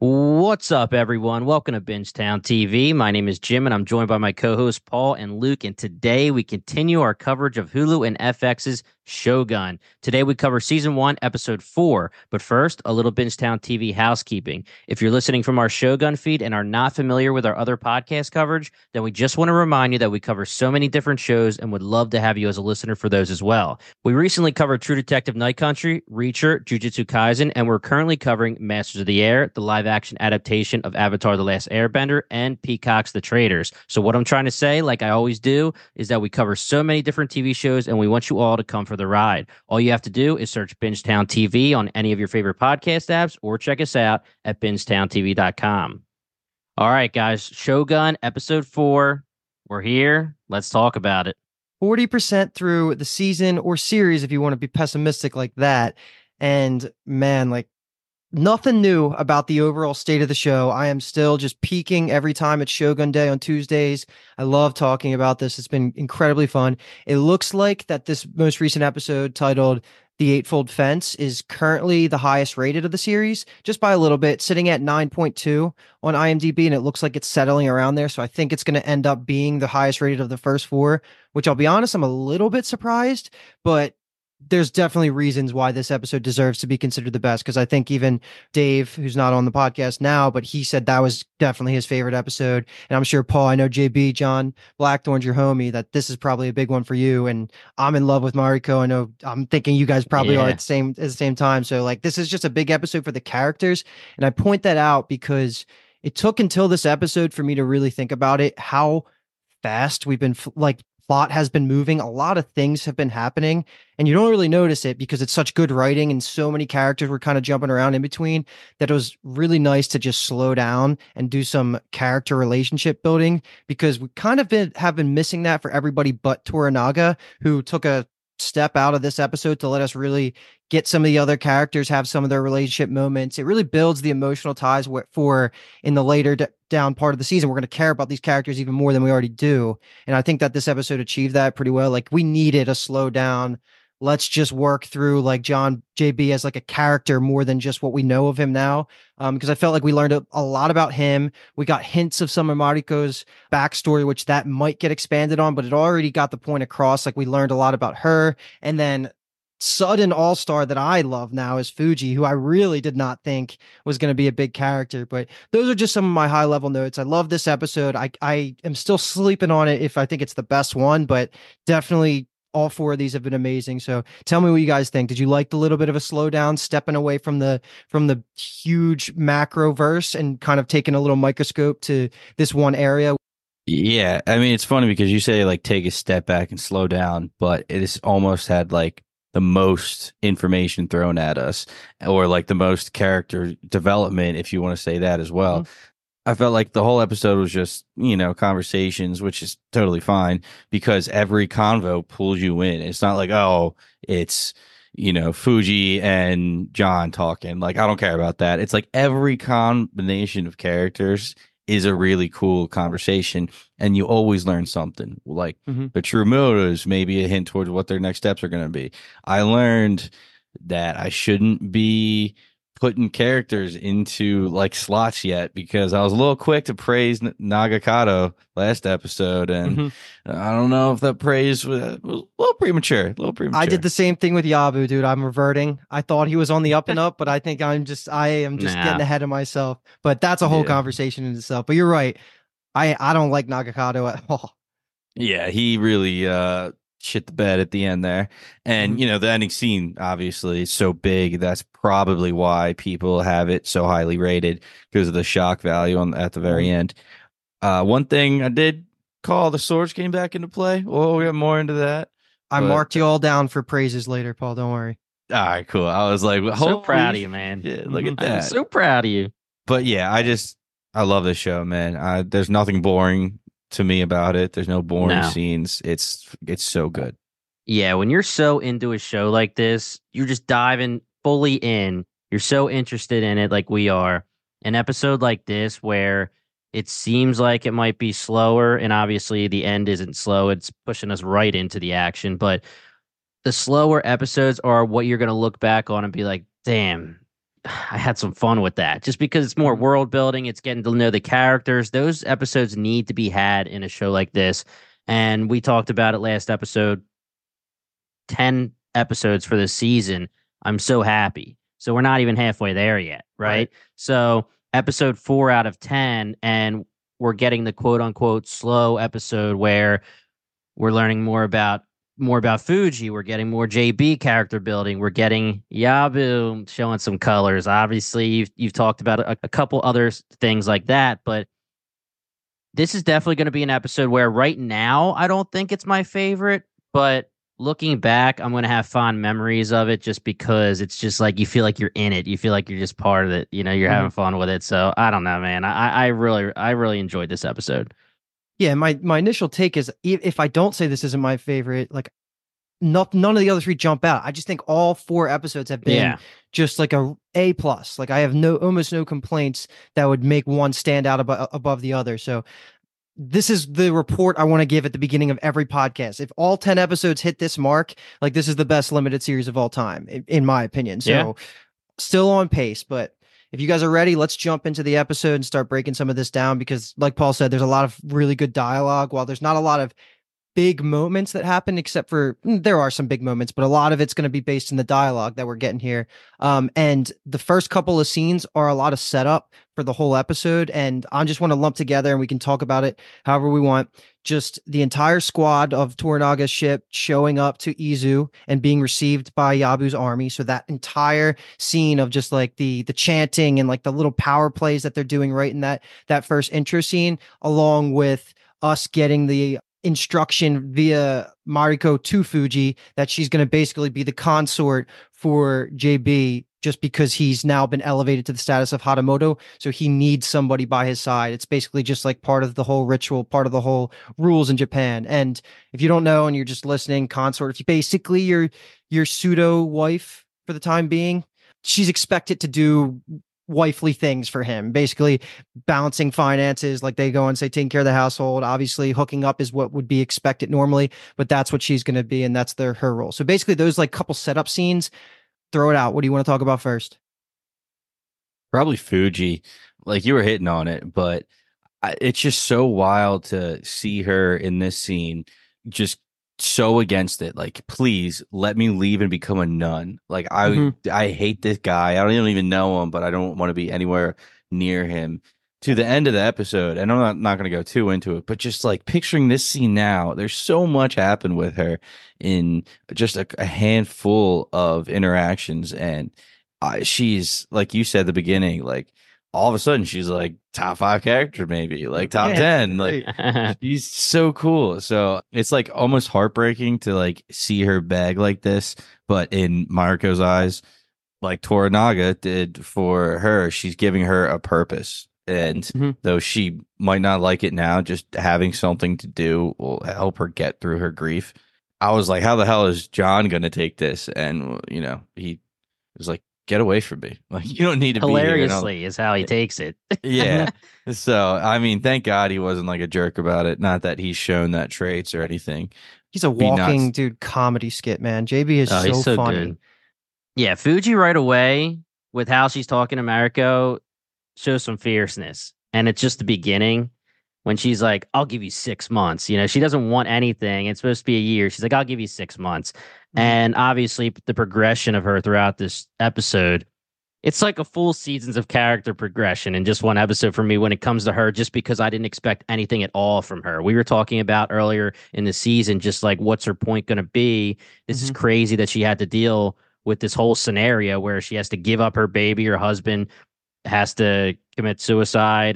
What's up, everyone? Welcome to Bingetown TV. My name is Jim, and I'm joined by my co-hosts Paul and Luke. And today we continue our coverage of Hulu and FX's Shogun. Today we cover season 1, episode 4. But first, a little Bingetown TV housekeeping. If you're listening from our Shogun feed and are not familiar with our other podcast coverage, then we just want to remind you that we cover so many different shows and would love to have you as a listener for those as well. We recently covered True Detective Night Country, Reacher, Jujutsu Kaisen, and we're currently covering Masters of the Air, the live-action adaptation of Avatar: The Last Airbender, and Peacock's The Traitors. So what I'm trying to say, like I always do, is that we cover so many different TV shows, and we want you all to come for the ride. All you have to do is search Bingetown TV on any of your favorite podcast apps, or check us out at bingetowntv.com. All right, guys, Shogun episode 4. We're here. Let's talk about it. 40% through the season or series, if you want to be pessimistic like that. And man, like nothing new about the overall state of the show. I am still just peaking every time it's Shogun Day on Tuesdays. I love talking about this. It's been incredibly fun. It looks like that this most recent episode titled The Eightfold Fence is currently the highest rated of the series, just by a little bit, sitting at 9.2 on IMDb, and it looks like it's settling around there. So I think it's going to end up being the highest rated of the first 4, which I'll be honest, I'm a little bit surprised, but there's definitely reasons why this episode deserves to be considered the best. Because I think even Dave, who's not on the podcast now, but he said that was definitely his favorite episode. And I'm sure Paul, I know JB, John Blackthorn's your homie, that this is probably a big one for you. And I'm in love with Mariko. I know I'm thinking you guys probably are at the same time. So like, this is just a big episode for the characters. And I point that out because it took until this episode for me to really think about it, how fast we've been plot has been moving. A lot of things have been happening, and you don't really notice it because it's such good writing and so many characters were kind of jumping around in between that it was really nice to just slow down and do some character relationship building, because we kind of have been missing that for everybody but Toranaga, who took a step out of this episode to let us really get some of the other characters have some of their relationship moments. It really builds the emotional ties for in the later down part of the season. We're going to care about these characters even more than we already do. And I think that this episode achieved that pretty well. Like, we needed a slow down. Let's just work through like John JB as like a character more than just what we know of him now. Because I felt like we learned a lot about him. We got hints of some of Mariko's backstory, which that might get expanded on, but it already got the point across. Like, we learned a lot about her. And then sudden all-star that I love now is Fuji, who I really did not think was going to be a big character. But those are just some of my high-level notes. I love this episode. I am still sleeping on it if I think it's the best one, but definitely all 4 of these have been amazing. So tell me what you guys think. Did you like the little bit of a slowdown, stepping away from the huge macro verse and kind of taking a little microscope to this one area? Yeah, I mean, it's funny because you say like take a step back and slow down, but it has almost had like the most information thrown at us, or like the most character development, if you want to say that as well. Mm-hmm. I felt like the whole episode was just, conversations, which is totally fine because every convo pulls you in. It's not like, oh, it's, Fuji and John talking. Like, I don't care about that. It's like every combination of characters is a really cool conversation, and you always learn something. Like the true motives, maybe a hint towards what their next steps are going to be. I learned that I shouldn't be putting characters into like slots yet, because I was a little quick to praise Nagakado last episode, and I don't know if that praise was a little premature. I did the same thing with Yabu, dude. I'm reverting. I thought he was on the up and up, but I think I am just getting ahead of myself. But that's a whole conversation in itself. But you're right. I don't like Nagakado at all. Yeah, he really shit the bed at the end there. And the ending scene obviously is so big, that's probably why people have it so highly rated, because of the shock value at the very end. One thing I did call, the swords came back into play. We'll get more into that. I marked you all down for praises later, Paul, don't worry. All right, cool. I was like, so proud of you, man. Yeah, look at that. I'm so proud of you. But yeah, I love this show, man. There's nothing boring to me about it. There's no boring scenes. It's so good. Yeah, when you're so into a show like this, you're just diving fully in. You're so interested in it like we are. An episode like this where it seems like it might be slower, and obviously the end isn't slow. It's pushing us right into the action, but the slower episodes are what you're going to look back on and be like, damn, I had some fun with that just because it's more world building. It's getting to know the characters. Those episodes need to be had in a show like this. And we talked about it last episode. 10 episodes for this season. I'm so happy. So we're not even halfway there yet, right? So episode 4 out of 10, and we're getting the quote unquote slow episode where we're learning more about Fuji. We're getting more JB character building. We're getting Yabu showing some colors. Obviously, you've talked about a couple other things like that, but this is definitely going to be an episode where right now I don't think it's my favorite, but looking back, I'm going to have fond memories of it just because it's just like you feel like you're in it. You feel like you're just part of it. You know, you're having fun with it. So I don't know, man. I really enjoyed this episode. Yeah, my initial take is if I don't say this isn't my favorite, like none of the other 3 jump out. I just think all 4 episodes have been just like a plus. Like I have almost no complaints that would make one stand out above the other. So this is the report I want to give at the beginning of every podcast. If all 10 episodes hit this mark, like this is the best limited series of all time, in my opinion. So still on pace, but if you guys are ready, let's jump into the episode and start breaking some of this down because like Paul said, there's a lot of really good dialogue. While there's not a lot of big moments that happen, except for there are some big moments, but a lot of it's going to be based in the dialogue that we're getting here. And the first couple of scenes are a lot of setup for the whole episode. And I just want to lump together and we can talk about it however we want. Just the entire squad of Toranaga's ship showing up to Izu and being received by Yabu's army. So that entire scene of just like the chanting and like the little power plays that they're doing right in that first intro scene, along with us getting the instruction via Mariko to Fuji that she's going to basically be the consort for JB just because he's now been elevated to the status of Hatamoto. So he needs somebody by his side. It's basically just like part of the whole ritual, part of the whole rules in Japan. And if you don't know and you're just listening, consort, if you basically your pseudo wife for the time being, she's expected to do wifely things for him, basically balancing finances, like they go and say taking care of the household. Obviously hooking up is what would be expected normally, but that's what she's going to be, and that's her role. So basically those like couple setup scenes, throw it out. What do you want to talk about first? Probably Fuji. Like you were hitting on it, but it's just so wild to see her in this scene just so against it. Like, please let me leave and become a nun. Like I hate this guy. I don't even know him, but I don't want to be anywhere near him. To the end of the episode, and I'm not going to go too into it, but just like picturing this scene now, there's so much happened with her in just a handful of interactions, and she's like you said at the beginning, like all of a sudden she's like top 5 character, maybe like top 10. Like she's so cool. So it's like almost heartbreaking to like see her beg like this, but in Mariko's eyes, like Toranaga did for her, she's giving her a purpose. And though she might not like it now, just having something to do will help her get through her grief. I was like, how the hell is John going to take this? And, you know, he was like, get away from me. Like, you don't need to hilariously be here. is how he takes it. Yeah. So, I mean, thank God he wasn't like a jerk about it. Not that he's shown that traits or anything. He's a walking dude comedy skit, man. JB is he's so funny. Good. Yeah, Fuji right away with how she's talking to Mariko shows some fierceness. And it's just the beginning when she's like, I'll give you 6 months. You know, she doesn't want anything. It's supposed to be a year. She's like, I'll give you 6 months. And obviously the progression of her throughout this episode, it's like a full seasons of character progression in just one episode for me when it comes to her, just because I didn't expect anything at all from her. We were talking about earlier in the season, just like, what's her point going to be? This is crazy that she had to deal with this whole scenario where she has to give up her baby, her husband has to commit suicide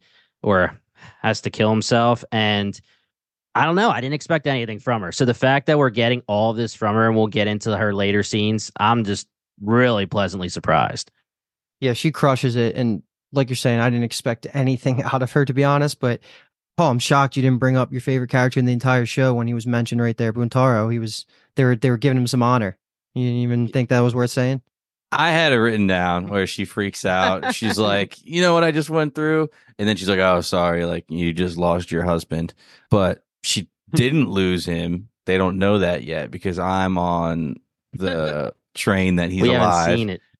or has to kill himself. And I don't know. I didn't expect anything from her. So the fact that we're getting all of this from her, and we'll get into her later scenes, I'm just really pleasantly surprised. Yeah, she crushes it. And like you're saying, I didn't expect anything out of her, to be honest. But Paul, I'm shocked you didn't bring up your favorite character in the entire show when he was mentioned right there, Buntaro. They were giving him some honor. You didn't even think that was worth saying? I had it written down where she freaks out. She's like, you know what I just went through? And then she's like, oh, sorry. Like, you just lost your husband. But she didn't lose him. They don't know that yet because I'm on the train that he's alive. Haven't seen it.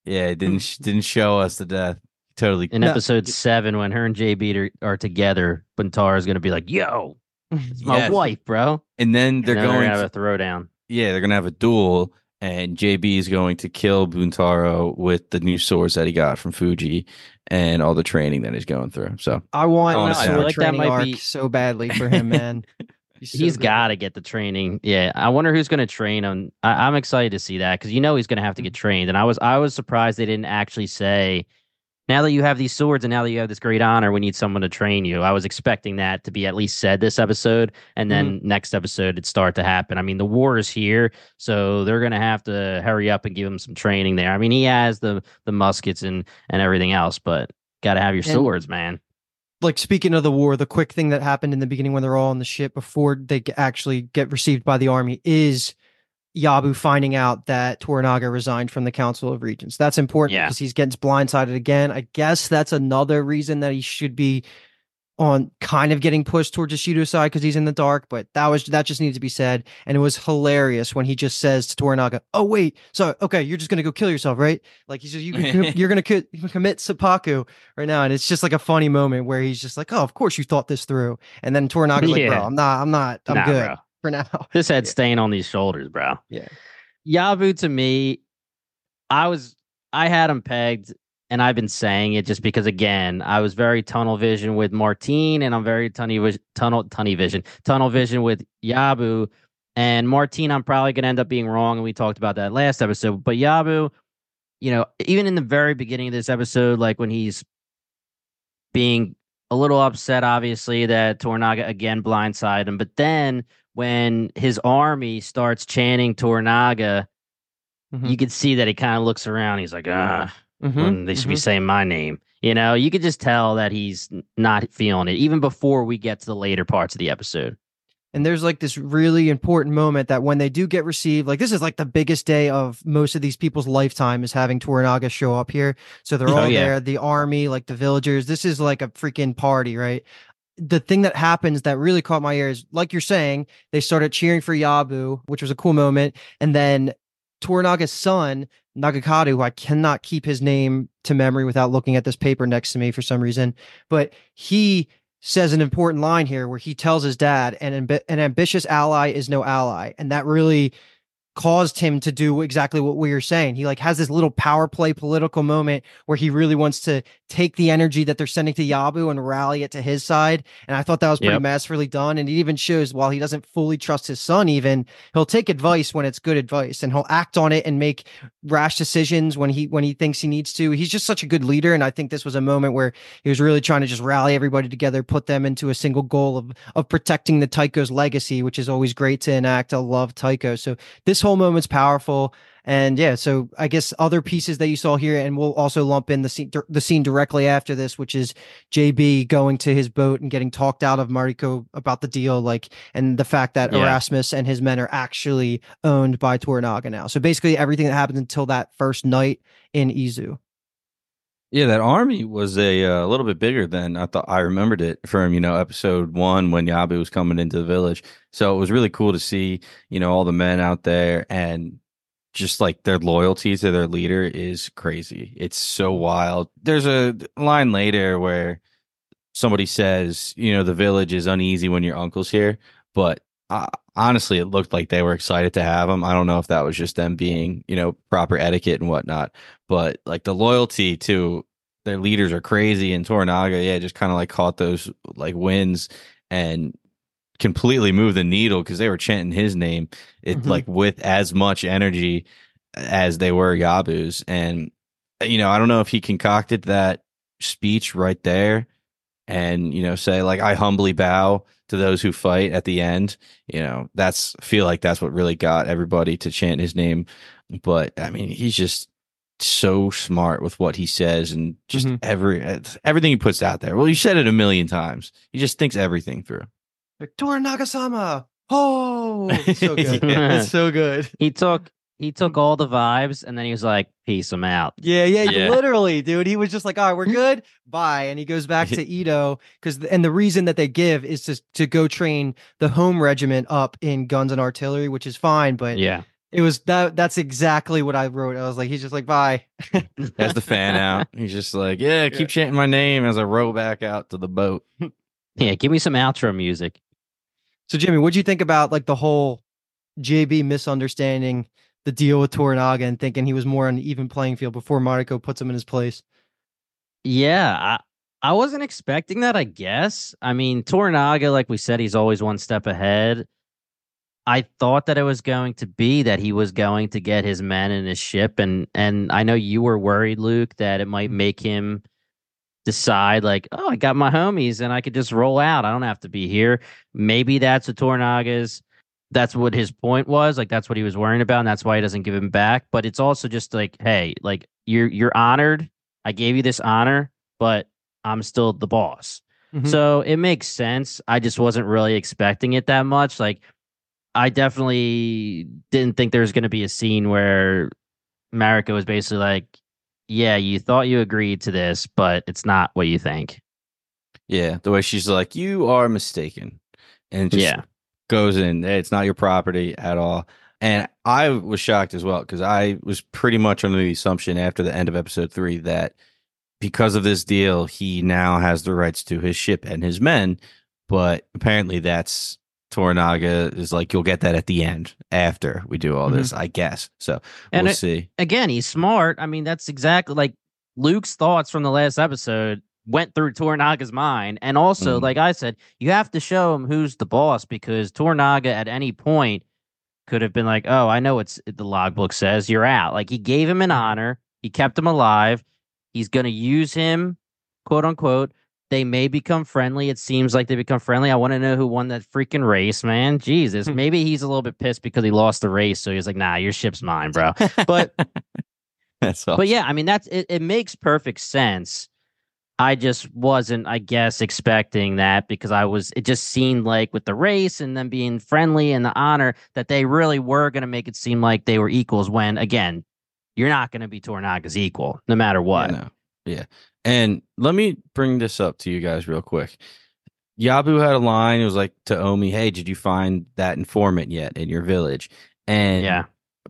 Yeah, it didn't show us the death. Totally. In episode 7, when her and JB are together, Buntara's gonna be like, "Yo, it's my Yes. wife, bro." And then And they're then going gonna to have a throwdown. they're gonna have a duel, and JB is going to kill Buntaro with the new swords that he got from Fuji and all the training that he's going through. So I want don't a know, I feel sword like that training might arc be- so badly for him, man. He's got to get the training. Yeah, I wonder who's going to train him. I'm excited to see that because he's going to have to get trained. And I was surprised they didn't actually say, now that you have these swords and now that you have this great honor, we need someone to train you. I was expecting that to be at least said this episode, and then next episode it'd start to happen. I mean, the war is here, so they're going to have to hurry up and give him some training there. I mean, he has the muskets and everything else, but got to have your swords, man. Like, speaking of the war, the quick thing that happened in the beginning when they're all on the ship before they actually get received by the army is Yabu finding out that Toranaga resigned from the Council of Regents. That's important because he's getting blindsided again. I guess that's another reason that he should be on kind of getting pushed towards Ishido's side because he's in the dark, but that just needs to be said. And it was hilarious when he just says to Toranaga, "Oh wait, so okay, you're just gonna go kill yourself, right?" Like he says, you're gonna commit seppuku right now, and it's just like a funny moment where he's just like, "Oh, of course you thought this through," and then Toranaga's like, "Bro, I'm good bro. for now." This head staying on these shoulders, bro. Yeah, Yabu to me, I had him pegged. And I've been saying it just because, again, I was very tunnel vision with Martine, and I'm very tunnel vision with Yabu. And Martine, I'm probably going to end up being wrong, and we talked about that last episode. But Yabu, even in the very beginning of this episode, like when he's being a little upset, obviously, that Toranaga again blindsided him. But then when his army starts chanting Toranaga, you could see that he kind of looks around. He's like, when they should be saying my name. You could just tell that he's not feeling it, even before we get to the later parts of the episode. And there's like this really important moment that when they do get received, like this is like the biggest day of most of these people's lifetime is having Toranaga show up here. So they're all there, the army, like the villagers. This is like a freaking party, right? The thing that happens that really caught my ear is, like you're saying, they started cheering for Yabu, which was a cool moment. And then Toranaga's son, Nagakado, who I cannot keep his name to memory without looking at this paper next to me for some reason, but he says an important line here where he tells his dad, an ambitious ally is no ally. And that really caused him to do exactly what we were saying. He like has this little power play political moment where he really wants to take the energy that they're sending to Yabu and rally it to his side. And I thought that was pretty masterfully done. And it even shows while he doesn't fully trust his son, even he'll take advice when it's good advice and he'll act on it and make rash decisions when he thinks he needs to. He's just such a good leader. And I think this was a moment where he was really trying to just rally everybody together, put them into a single goal of protecting the Taiko's legacy, which is always great to enact. I love Taiko. So this whole moment's powerful. And yeah, so I guess other pieces that you saw here, and we'll also lump in the scene directly after this, which is JB going to his boat and getting talked out of Mariko about the deal, like, and the fact that Erasmus and his men are actually owned by Toranaga now. So basically everything that happened until that first night in Izu. Yeah, that army was a little bit bigger than I thought. I remembered it from, episode 1 when Yabu was coming into the village. So it was really cool to see, all the men out there, and just like their loyalty to their leader is crazy. It's so wild. There's a line later where somebody says, the village is uneasy when your uncle's here, but honestly, it looked like they were excited to have him. I don't know if that was just them being, proper etiquette and whatnot, but like the loyalty to their leaders are crazy. And Toranaga, just kind of like caught those like wins and completely moved the needle because they were chanting his name, like with as much energy as they were Yabu's. And, I don't know if he concocted that speech right there and, say like, I humbly bow to those who fight at the end. Feel like that's what really got everybody to chant his name. But I mean, he's just so smart with what he says and just everything he puts out there. Well, you said it a million times. He just thinks everything through. Toranaga-sama. Oh, it's so good. It's so good. He took all the vibes and then he was like, peace, I'm out. Yeah, literally, dude. He was just like, all right, we're good. Bye. And he goes back to Ito and the reason that they give is to go train the home regiment up in guns and artillery, which is fine. But It was that's exactly what I wrote. I was like, he's just like, bye. As the fan out, he's just like, yeah, keep chanting my name as I row back out to the boat. Yeah, give me some outro music. So Jimmy, what'd you think about like the whole JB misunderstanding the deal with Toranaga and thinking he was more on an even playing field before Mariko puts him in his place? Yeah, I wasn't expecting that, I guess. I mean, Toranaga, like we said, he's always one step ahead. I thought that it was going to be that he was going to get his men in his ship, and I know you were worried, Luke, that it might make him decide like, oh, I got my homies and I could just roll out. I don't have to be here. Maybe that's what Toranaga's. That's what his point was. Like that's what he was worrying about, and that's why he doesn't give him back. But it's also just like, hey, like you're honored. I gave you this honor, but I'm still the boss. Mhm. So it makes sense. I just wasn't really expecting it that much. Like I definitely didn't think there was going to be a scene where Mariko was basically like, yeah, you thought you agreed to this, but it's not what you think. Yeah, the way she's like, you are mistaken, and just Yeah. goes in. Hey, it's not your property at all. And I was shocked as well because I was pretty much under the assumption after the end of episode 3 that because of this deal, he now has the rights to his ship and his men. But apparently, that's Toranaga is like, you'll get that at the end after we do all this, I guess. So And we'll see. Again, he's smart. I mean, that's exactly like Luke's thoughts from the last episode went through Toranaga's mind. And also, like I said, you have to show him who's the boss because Toranaga at any point could have been like, oh, I know it's the logbook says you're out. Like he gave him an honor, he kept him alive. He's going to use him, quote unquote. They may become friendly. It seems like they become friendly. I want to know who won that freaking race, man. Jesus. Maybe he's a little bit pissed because he lost the race. So he's like, nah, your ship's mine, bro. But That's awesome. but yeah, I mean, that's it makes perfect sense. I just wasn't, I guess, expecting that because it just seemed like with the race and them being friendly and the honor that they really were going to make it seem like they were equals when, again, you're not going to be Toranaga's equal no matter what. Yeah, no. Yeah. And let me bring this up to you guys real quick. Yabu had a line. It was like to Omi, hey, did you find that informant yet in your village? And Yeah.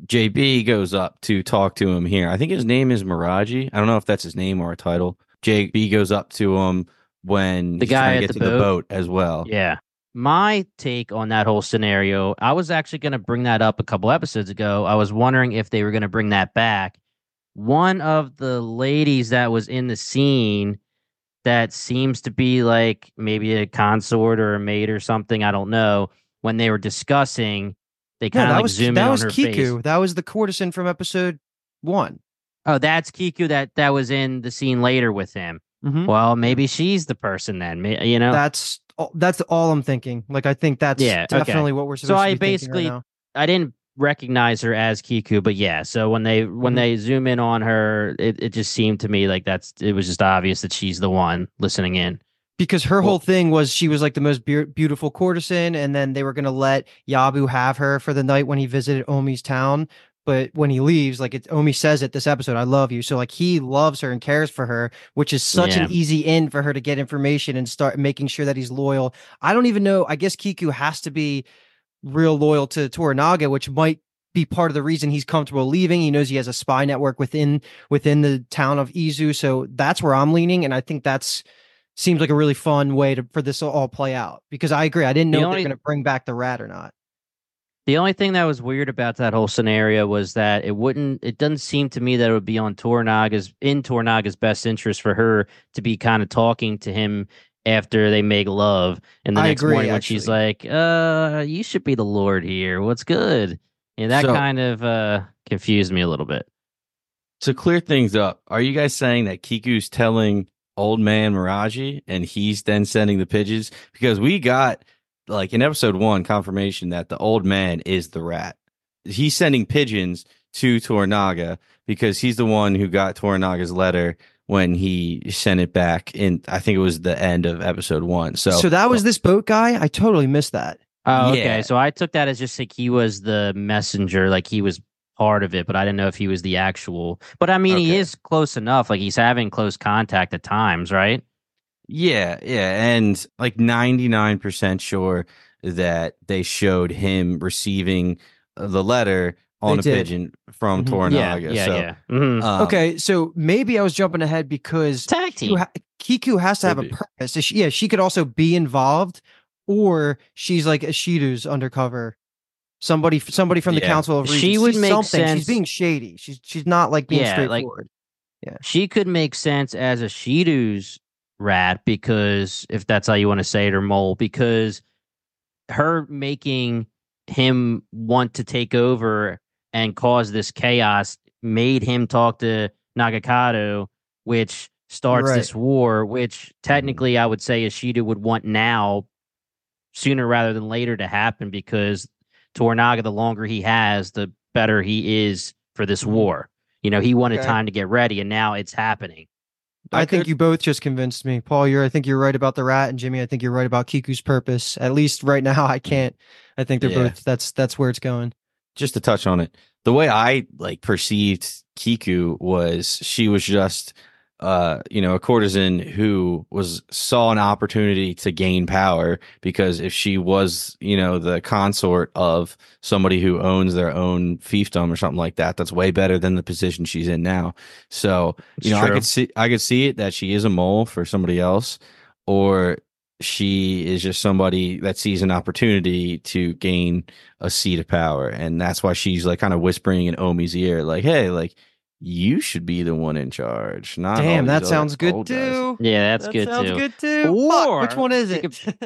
JB goes up to talk to him here. I think his name is Miraji. I don't know if that's his name or a title. JB goes up to him when The he's guy trying to at get the to the boat? boat as well. Yeah. My take on that whole scenario, I was actually going to bring that up a couple episodes ago. I was wondering if they were going to bring that back. One of the ladies that was in the scene that seems to be like maybe a consort or a maid or something, I don't know, when they were discussing, they No, kind of that like was zoom that in on was her Kiku. face. That was the courtesan from episode 1. Oh, that's Kiku that was in the scene later with him. Mhm. Well, maybe she's the person then, you know? That's all I'm thinking. Like I think that's Yeah, okay. definitely what we're supposed So to I be thinking right basically now. I didn't recognize her as Kiku, but yeah. So when they zoom in on her, it just seemed to me like it was just obvious that she's the one listening in. Because her whole thing was she was like the most beautiful courtesan, and then they were going to let Yabu have her for the night when he visited Omi's town. But when he leaves, like Omi says it this episode, I love you. So like he loves her and cares for her, which is such Yeah. an easy in for her to get information and start making sure that he's loyal. I don't even know. I guess Kiku has to be real loyal to Toranaga, which might be part of the reason he's comfortable leaving. He knows he has a spy network within the town of Izu. So that's where I'm leaning. And I think that's seems like a really fun way for this to all play out, because I agree. I didn't know if they're going to bring back the rat or not. The only thing that was weird about that whole scenario was that it doesn't seem to me that it would be in Toranaga's best interest for her to be kind of talking to him after they make love. And the I next agree, morning when she's like, you should be the Lord here. What's good? And that kind of confused me a little bit. To clear things up, are you guys saying that Kiku's telling old man Miraji and he's then sending the pigeons? Because we got, like, in episode 1 confirmation that the old man is the rat. He's sending pigeons to Toranaga because he's the one who got Toranaga's letter when he sent it back in, I think it was the end of episode 1. So that was this boat guy. I totally missed that. Oh, Yeah. okay. So I took that as just like he was the messenger, like he was part of it, but I didn't know if he was the actual. But I mean, he Okay. is close enough. Like he's having close contact at times, right? Yeah, and like 99% sure that they showed him receiving the letter on They a did. pigeon from Mhm. Yeah, Toranaga. yeah, So, yeah. Mhm. Okay, so maybe I was jumping ahead because Tag team. Kiku has to have a Could be. purpose. She could also be involved, or she's like Ishido's undercover. Somebody from the Yeah. Council of She Regents. would She's make something. She's sense. being shady. She's not like being Yeah, like straightforward. Yeah. she could make sense as a Shido's rat because if that's how you want to say it, or mole, because her making him want to take over and cause this chaos made him talk to Nagakado, which starts Right. this war, which technically I would say Ishida would want now sooner rather than later to happen because Toranaga, the longer he has, the better he is for this Mhm. war. You know, he wanted Okay. time to get ready, and now it's happening. I think you both just convinced me. Paul, I think you're right about the rat, and Jimmy, I think you're right about Kiku's purpose. At least right now, I can't. I think they're Yeah. both. That's where it's going. Just to touch on it, the way I like perceived Kiku was she was just a courtesan who saw an opportunity to gain power, because if she was, the consort of somebody who owns their own fiefdom or something like that, that's way better than the position she's in now. So, It's I true. could see it that she is a mole for somebody else, or she is just somebody that sees an opportunity to gain a seat of power, and that's why she's like kind of whispering in Omi's ear, like, "Hey, like you should be the one in charge, not all Damn, these that other sounds good old guys." too. Yeah, that's That good sounds too. good too. Fuck, which one is she it?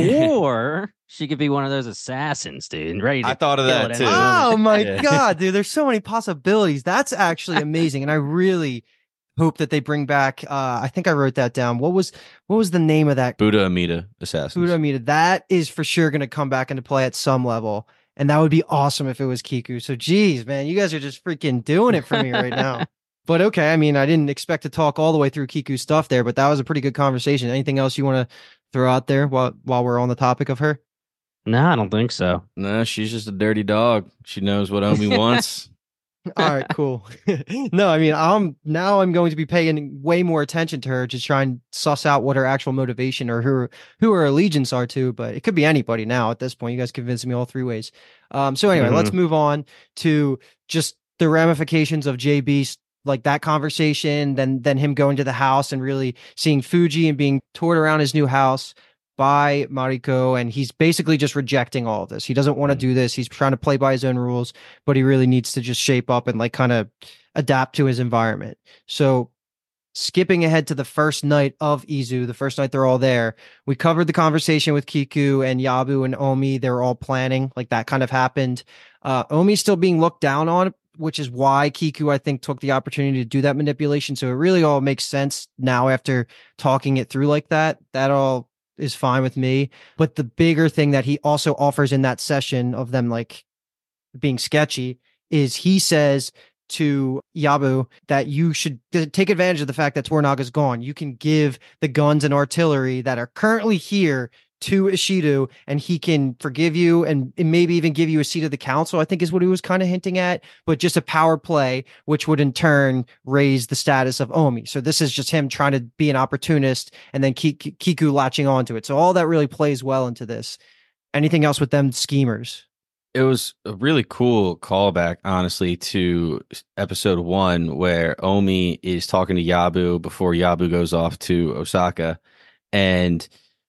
Or she could be one of those assassins, dude. Ready to I thought of kill that at too. any moment. Oh my Yeah. god, dude! There's so many possibilities. That's actually amazing, and I really hope that they bring back. I think I wrote that down. What was the name of that? Buddha Amida assassins. Buddha Amida. That is for sure going to come back into play at some level, and that would be awesome if it was Kiku. So, geez, man, you guys are just freaking doing it for me right now. But okay, I mean, I didn't expect to talk all the way through Kiku's stuff there, but that was a pretty good conversation. Anything else you want to throw out there while we're on the topic of her? No, I don't think so. No, she's just a dirty dog. She knows what Omi wants. All right, cool. No, I mean, I'm going to be paying way more attention to her to try and suss out what her actual motivation or who her allegiance are to. But it could be anybody now at this point. You guys convinced me all three ways. So anyway, let's move on to just the ramifications of JB, like that conversation, then him going to the house and really seeing Fuji and being toured around his new house by Mariko, and he's basically just rejecting all of this. He doesn't want to do this. He's trying to play by his own rules, but he really needs to just shape up and like kind of adapt to his environment. So skipping ahead to the first night of Izu, the first night they're all there, we covered the conversation with Kiku and Yabu and Omi. They were all planning, like that kind of happened. Omi's still being looked down on, which is why Kiku, I think, took the opportunity to do that manipulation. So it really all makes sense now after talking it through like that. That all is fine with me. But the bigger thing that he also offers in that session of them like being sketchy is he says to Yabu that you should take advantage of the fact that Toranaga's gone. You can give the guns and artillery that are currently here to Ishido, and he can forgive you and maybe even give you a seat of the council, I think is what he was kind of hinting at, but just a power play, which would in turn raise the status of Omi. So this is just him trying to be an opportunist and then Kiku latching onto it. So all that really plays well into this. Anything else with them schemers? It was a really cool callback, honestly, to episode 1, where Omi is talking to Yabu before Yabu goes off to Osaka, and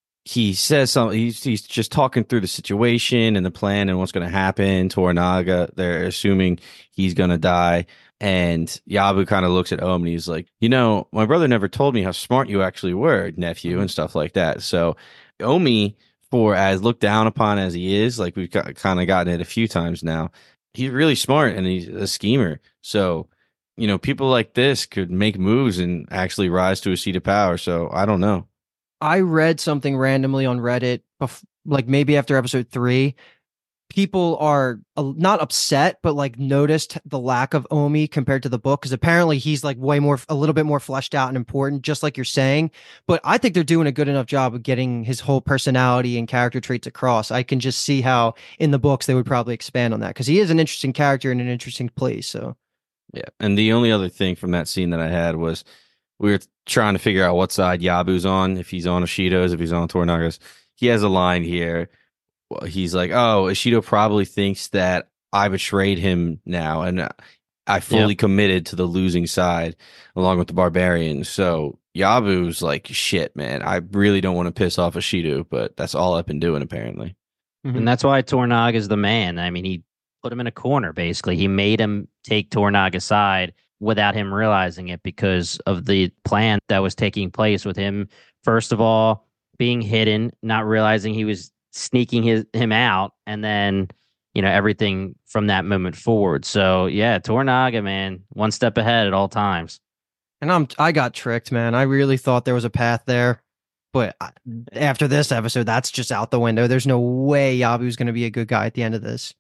he says something. He's just talking through the situation and the plan and what's going to happen. Toranaga, they're assuming he's going to die, and Yabu kind of looks at Omi and he's like, my brother never told me how smart you actually were, nephew, and stuff like that. So Omi, for as looked down upon as he is, like we've kind of gotten it a few times now, he's really smart and he's a schemer. So, people like this could make moves and actually rise to a seat of power. So I don't know. I read something randomly on Reddit, like maybe after episode 3. People are not upset, but like noticed the lack of Omi compared to the book, because apparently he's like a little bit more fleshed out and important, just like you're saying. But I think they're doing a good enough job of getting his whole personality and character traits across. I can just see how in the books they would probably expand on that, because he is an interesting character in an interesting place. So yeah. And the only other thing from that scene that I had was we were trying to figure out what side Yabu's on, if he's on Ishido's, if he's on Toranaga's. He has a line here. He's like, "Oh, Ishido probably thinks that I betrayed him now, and I Yep. fully committed to the losing side along with the barbarians. So Yabu's like, shit, man. I really don't want to piss off Ashido, but that's all I've been doing apparently. And that's why Tornag is the man. I mean, he put him in a corner, basically. He made him take Tornag aside without him realizing it because of the plan that was taking place with him, first of all, being hidden, not realizing he was sneaking him out, and then, everything from that moment forward. So, yeah, Tornaga, man, one step ahead at all times. And I got tricked, man. I really thought there was a path there, but after this episode, that's just out the window. There's no way Yabu's going to be a good guy at the end of this.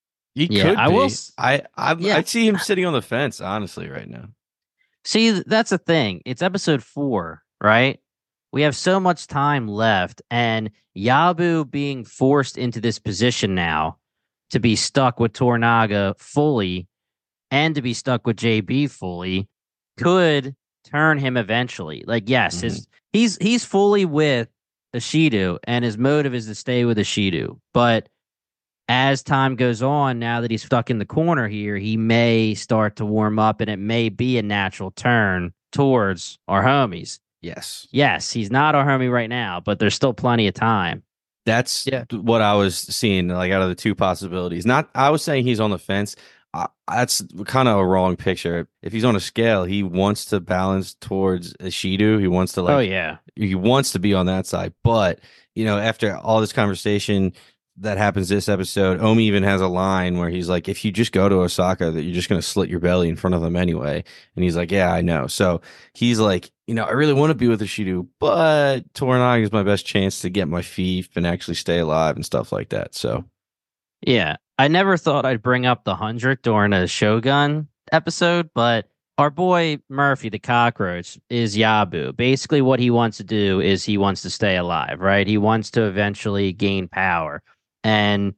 He Yeah, could I will. be. I see him sitting on the fence, honestly, right now. See, that's the thing. It's episode 4, right? We have so much time left, and Yabu being forced into this position now to be stuck with Tornaga fully and to be stuck with JB fully could turn him eventually. Like, yes, he's fully with Ashido, and his motive is to stay with Ashido. But as time goes on, now that he's stuck in the corner here, he may start to warm up, and it may be a natural turn towards our homies. Yes. Yes, he's not our homie right now, but there's still plenty of time. That's what I was seeing, like out of the two possibilities. Not, I was saying he's on the fence. That's kind of a wrong picture. If he's on a scale, he wants to balance towards Ashido. He wants to he wants to be on that side. But after all this conversation that happens this episode, Omi even has a line where he's like, "If you just go to Osaka, that you're just gonna slit your belly in front of them anyway." And he's like, "Yeah, I know." So he's like, I really want to be with Ashido, but Tornag is my best chance to get my fief and actually stay alive and stuff like that. So yeah, I never thought I'd bring up the 100 during a Shogun episode, but our boy Murphy, the cockroach, is Yabu. Basically, what he wants to do is he wants to stay alive, right? He wants to eventually gain power. And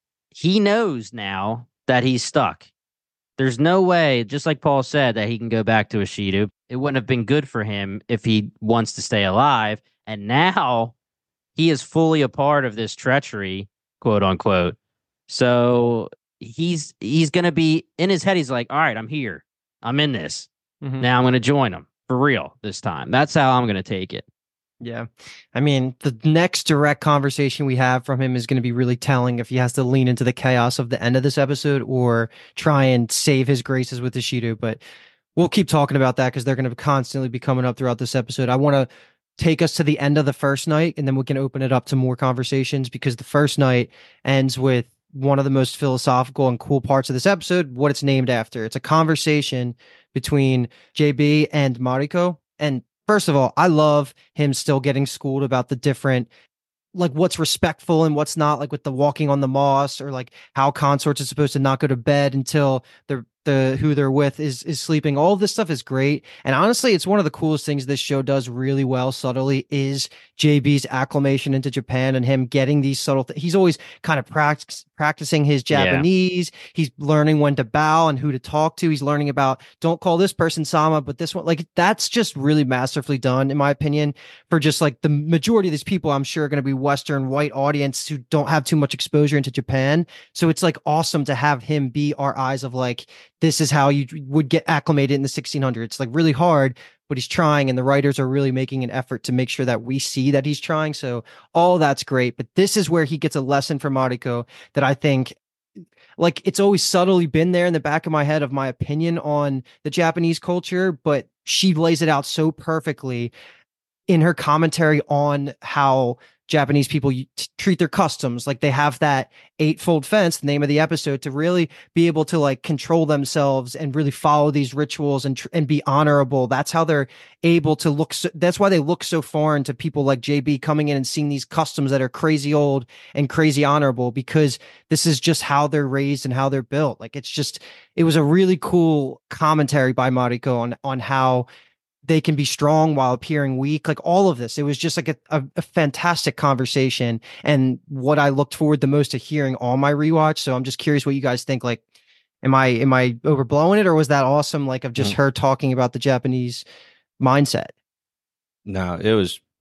he knows now that he's stuck. There's no way, just like Paul said, that he can go back to Ashido. It wouldn't have been good for him if he wants to stay alive. And now he is fully a part of this treachery, quote unquote. So he's going to be in his head. He's like, all right, I'm here. I'm in this. Now I'm going to join him for real this time. That's how I'm going to take it. Yeah. I mean, the next direct conversation we have from him is going to be really telling if he has to lean into the chaos of the end of this episode or try and save his graces with Ashido. But we'll keep talking about that because they're going to constantly be coming up throughout this episode. I want to take us to the end of the first night, and then we can open it up to more conversations because the first night ends with one of the most philosophical and cool parts of this episode, what it's named after. It's a conversation between JB and Mariko. And first of all, I love him still getting schooled about the different, like what's respectful and what's not, like with the walking on the moss, or like how consorts are supposed to not go to bed until the who they're with is sleeping. All of this stuff is great. And honestly, it's one of the coolest things this show does really well subtly is JB's acclimation into Japan and him getting these subtle things. He's always kind of practicing his Japanese. Yeah. He's learning when to bow and who to talk to. He's learning about don't call this person Sama, but this one, like that's just really masterfully done, in my opinion, for just like the majority of these people, I'm sure are going to be Western white audience who don't have too much exposure into Japan. So it's like awesome to have him be our eyes of like, this is how you would get acclimated in the 1600s. It's like really hard, but he's trying, and the writers are really making an effort to make sure that we see that he's trying. So all that's great. But this is where he gets a lesson from Mariko that I think, like, it's always subtly been there in the back of my head of my opinion on the Japanese culture, but she lays it out so perfectly in her commentary on how Japanese people treat their customs. Like they have that eightfold fence, the name of the episode, to really be able to like control themselves and really follow these rituals and be honorable. That's how they're able to look. That's why they look so foreign to people like JB coming in and seeing these customs that are crazy old and crazy honorable, because this is just how they're raised and how they're built. Like it was a really cool commentary by Mariko on how they can be strong while appearing weak, like all of this. It was just like a fantastic conversation, and what I looked forward the most to hearing on my rewatch. So I'm just curious what you guys think. Like, am I overblowing it, or was that awesome? Like of just her talking about the Japanese mindset? No, it was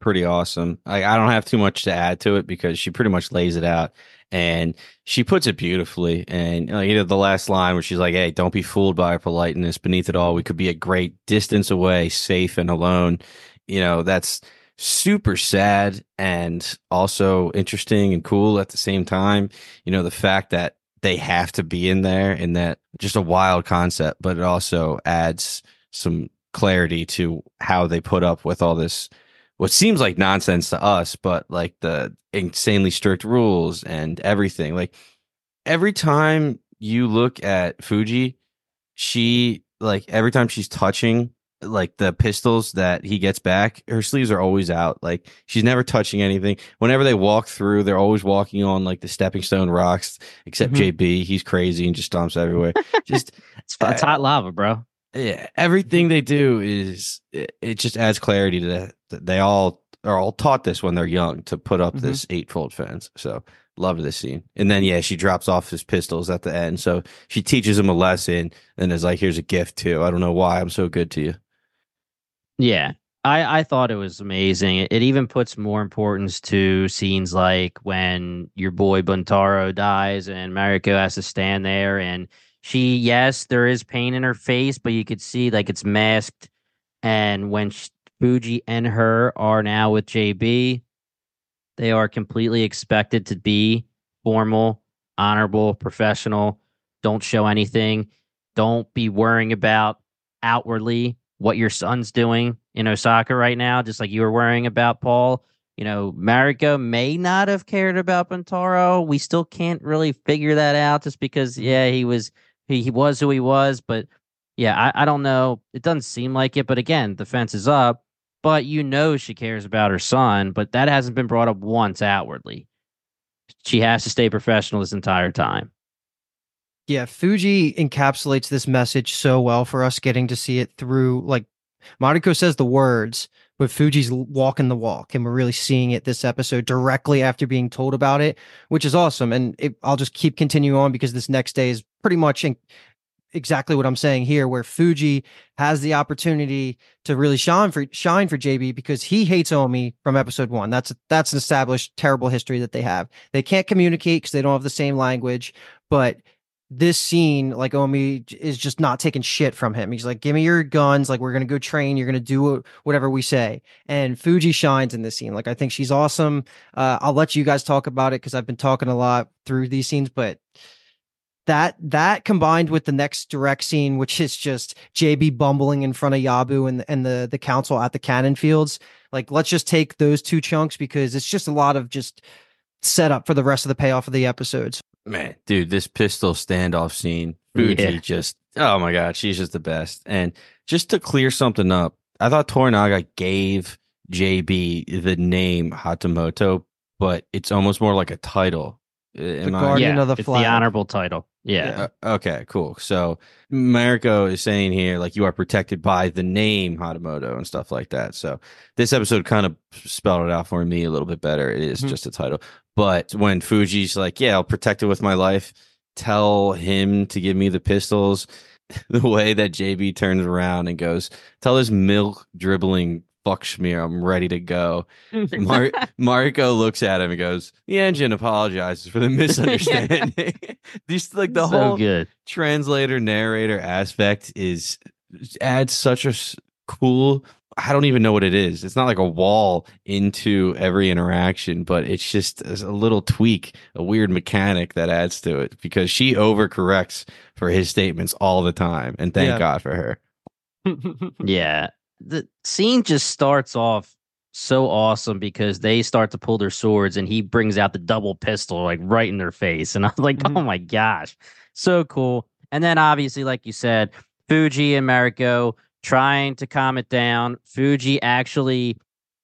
pretty awesome. I don't have too much to add to it because she pretty much lays it out and she puts it beautifully. And the last line where she's like, "Hey, don't be fooled by our politeness. Beneath it all, we could be a great distance away, safe and alone." That's super sad and also interesting and cool at the same time. The fact that they have to be in there and that just a wild concept, but it also adds some clarity to how they put up with all this what seems like nonsense to us, but like the insanely strict rules and everything. Like every time you look at Fuji, she like every time she's touching like the pistols that he gets back, her sleeves are always out. Like she's never touching anything. Whenever they walk through, they're always walking on like the stepping stone rocks, except JB. He's crazy and just stomps everywhere. Just It's hot lava, bro. Yeah, everything they do is it just adds clarity to that. They all are all taught this when they're young to put up this eightfold fence. So loved this scene. And then she drops off his pistols at the end. So she teaches him a lesson and is like, "Here's a gift too. I don't know why I'm so good to you." Yeah. I thought it was amazing. It even puts more importance to scenes like when your boy Buntaro dies and Mariko has to stand there and yes, there is pain in her face, but you could see like it's masked. And when Fuji and her are now with JB, they are completely expected to be formal, honorable, professional. Don't show anything. Don't be worrying about outwardly what your son's doing in Osaka right now, just like you were worrying about Paul. Mariko may not have cared about Buntaro. We still can't really figure that out just because, he was who he was. But I don't know. It doesn't seem like it. But again, the fence is up. But she cares about her son. But that hasn't been brought up once outwardly. She has to stay professional this entire time. Yeah, Fuji encapsulates this message so well for us getting to see it through. Like Mariko says the words, but Fuji's walking the walk, and we're really seeing it this episode directly after being told about it, which is awesome. And I'll just keep continuing on because this next day is pretty much exactly what I'm saying here, where Fuji has the opportunity to really shine for JB because he hates Omi from episode 1. That's an established terrible history that they have. They can't communicate because they don't have the same language, but this scene, like Omi is just not taking shit from him. He's like, "Give me your guns. Like, we're going to go train. You're going to do whatever we say." And Fuji shines in this scene. Like, I think she's awesome. I'll let you guys talk about it because I've been talking a lot through these scenes, but that combined with the next direct scene, which is just JB bumbling in front of Yabu and the council at the cannon fields. Like, let's just take those two chunks because it's just a lot of just setup for the rest of the payoff of the episodes. Man, dude, this pistol standoff scene, Fuji just, oh my God, she's just the best. And just to clear something up, I thought Toranaga gave JB the name Hatamoto, but it's almost more like a title. The Guardian of the Flag. It's the honorable title. Yeah. Okay, cool. So Mariko is saying here, like, you are protected by the name Hatamoto and stuff like that. So this episode kind of spelled it out for me a little bit better. It is just a title. But when Fuji's like, "Yeah, I'll protect it with my life," tell him to give me the pistols. The way that JB turns around and goes, "Tell this milk dribbling fuck schmear I'm ready to go." Mariko looks at him and goes, "The engine apologizes for the misunderstanding." Just like the whole good translator narrator aspect adds such a cool, I don't even know what it is. It's not like a wall into every interaction, but it's just a little tweak, a weird mechanic that adds to it because she overcorrects for his statements all the time. And thank God for her. Yeah. The scene just starts off so awesome because they start to pull their swords and he brings out the double pistol like right in their face. And I was like, oh my gosh, so cool. And then obviously, like you said, Fuji and Mariko trying to calm it down. Fuji actually,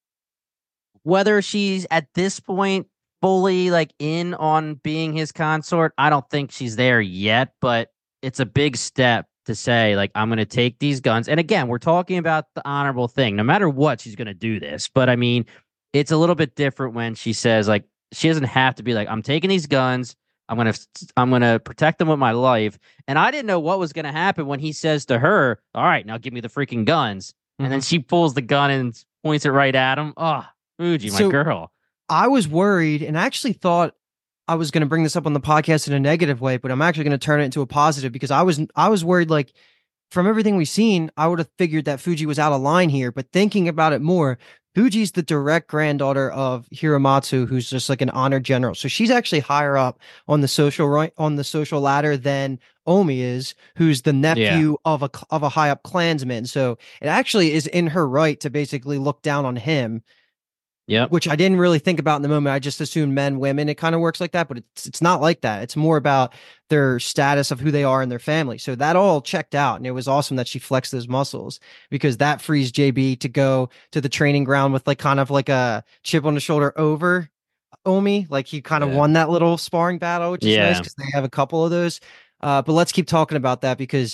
whether she's at this point fully like in on being his consort, I don't think she's there yet, but it's a big step to say, like, I'm going to take these guns. And again, we're talking about the honorable thing. No matter what, she's going to do this. But I mean, it's a little bit different when she says, like, she doesn't have to be like, "I'm taking these guns. I'm gonna protect them with my life." And I didn't know what was gonna happen when he says to her, "All right, now give me the freaking guns." And then she pulls the gun and points it right at him. Oh, Fuji, my So girl. I was worried and actually thought I was going to bring this up on the podcast in a negative way, but I'm actually going to turn it into a positive because I was worried, like, from everything we've seen, I would have figured that Fuji was out of line here. But thinking about it more, Fuji's the direct granddaughter of Hiramatsu, who's just like an honored general. So she's actually higher up on the social ladder than Omi is, who's the nephew of a high up clansman. So it actually is in her right to basically look down on him, Yep. which I didn't really think about in the moment. I just assumed men, women, it kind of works like that, but it's not like that. It's more about their status of who they are in their family. So that all checked out. And it was awesome that she flexed those muscles because that frees JB to go to the training ground with like kind of like a chip on the shoulder over Omi. Like he kind of won that little sparring battle, which is nice because they have a couple of those. But let's keep talking about that because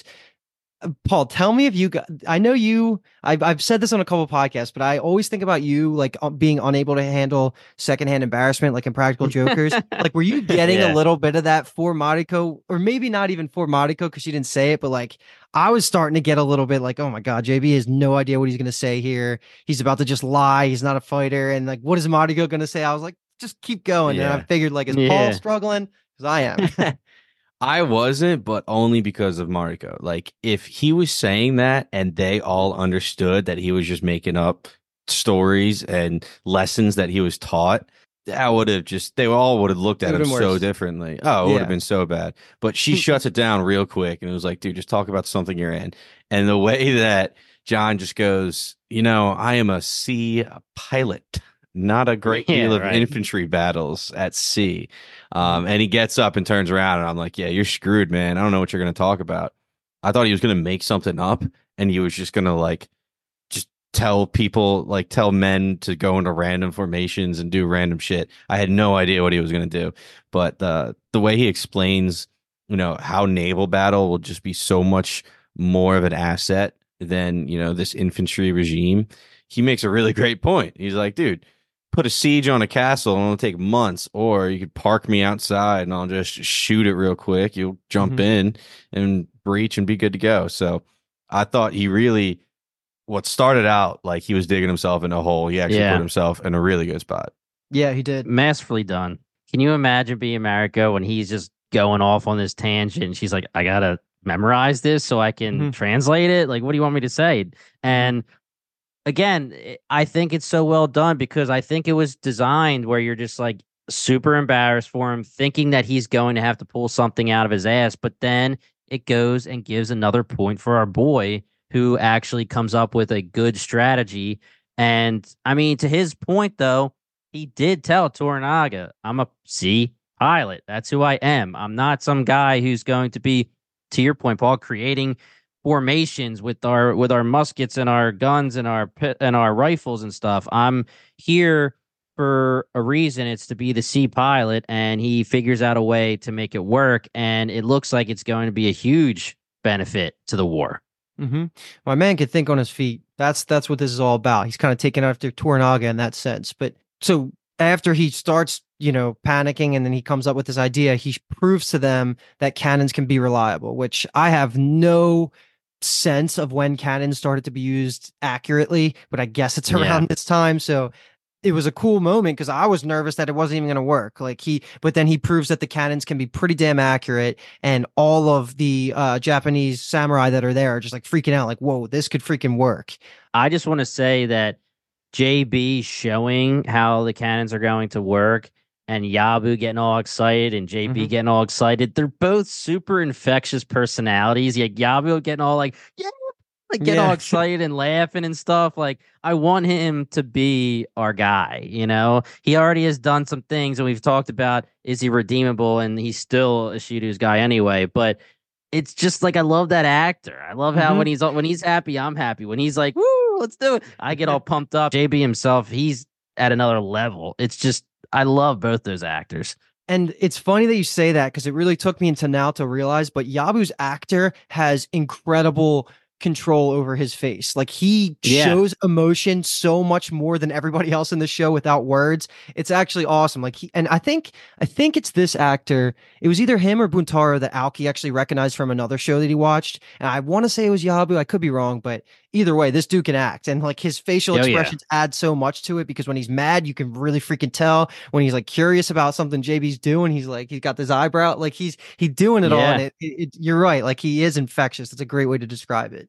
Paul, tell me if you got, I know you, I've said this on a couple of podcasts, but I always think about you like being unable to handle secondhand embarrassment, like in Practical Jokers. Like, were you getting a little bit of that for Mariko, or maybe not even for Mariko because she didn't say it, but like I was starting to get a little bit like, oh my God, JB has no idea what he's going to say here. He's about to just lie. He's not a fighter. And like, what is Mariko going to say? I was like, just keep going. And I figured like, is Paul struggling? Because I am. I wasn't, but only because of Mariko. Like, if he was saying that and they all understood that he was just making up stories and lessons that he was taught, that would have just, they all would have looked at him so differently. Oh, it would have been so bad. But she shuts it down real quick and it was like, dude, just talk about something you're in. And the way that John just goes, I am a sea pilot, not a great deal of infantry battles at sea. And he gets up and turns around and I'm like, yeah, you're screwed, man. I don't know what you're going to talk about. I thought he was going to make something up and he was just going to like, just tell people, like tell men to go into random formations and do random shit. I had no idea what he was going to do, but the way he explains, how naval battle will just be so much more of an asset than, this infantry regime. He makes a really great point. He's like, dude, put a siege on a castle and it'll take months, or you could park me outside and I'll just shoot it real quick. You'll jump in and breach and be good to go. So I thought he really, what started out like he was digging himself in a hole, he actually put himself in a really good spot. Yeah, he did. Masterfully done. Can you imagine being Mariko when he's just going off on this tangent and she's like, I gotta memorize this so I can translate it? Like, what do you want me to say? And again, I think it's so well done because I think it was designed where you're just like super embarrassed for him, thinking that he's going to have to pull something out of his ass. But then it goes and gives another point for our boy who actually comes up with a good strategy. And I mean, to his point, though, he did tell Toranaga, I'm a sea pilot. That's who I am. I'm not some guy who's going to be, to your point, Paul, creating formations with our muskets and our guns and our rifles and stuff. I'm here for a reason. It's to be the sea pilot, and he figures out a way to make it work. And it looks like it's going to be a huge benefit to the war. My man can think on his feet. That's what this is all about. He's kind of taking after Toranaga in that sense. But so after he starts, panicking, and then he comes up with this idea, he proves to them that cannons can be reliable, which I have no sense of when cannons started to be used accurately, but I guess it's around this time. So it was a cool moment because I was nervous that it wasn't even going to work. But then he proves that the cannons can be pretty damn accurate, and all of the Japanese samurai that are there are just like freaking out, like, whoa, this could freaking work. I just want to say that JB showing how the cannons are going to work and Yabu getting all excited and JB getting all excited. They're both super infectious personalities. Like Yabu getting all like, getting all excited and laughing and stuff. Like, I want him to be our guy, He already has done some things, and we've talked about, is he redeemable? And he's still a Shido's guy anyway. But it's just like, I love that actor. I love how when he's happy, I'm happy. When he's like, woo, let's do it, I get all pumped up. JB himself, he's at another level. It's just, I love both those actors. And it's funny that you say that because it really took me until now to realize, but Yabu's actor has incredible control over his face. Like he Yeah. shows emotion so much more than everybody else in the show without words. It's actually awesome. Like and I think it's this actor. It was either him or Buntaro that Aoki actually recognized from another show that he watched. And I want to say it was Yabu. I could be wrong, but either way, this dude can act. And like his facial expressions add so much to it because when he's mad, you can really freaking tell. When he's like curious about something JB's doing, he's got this eyebrow, like he's doing it all. And you're right. Like he is infectious. It's a great way to describe it.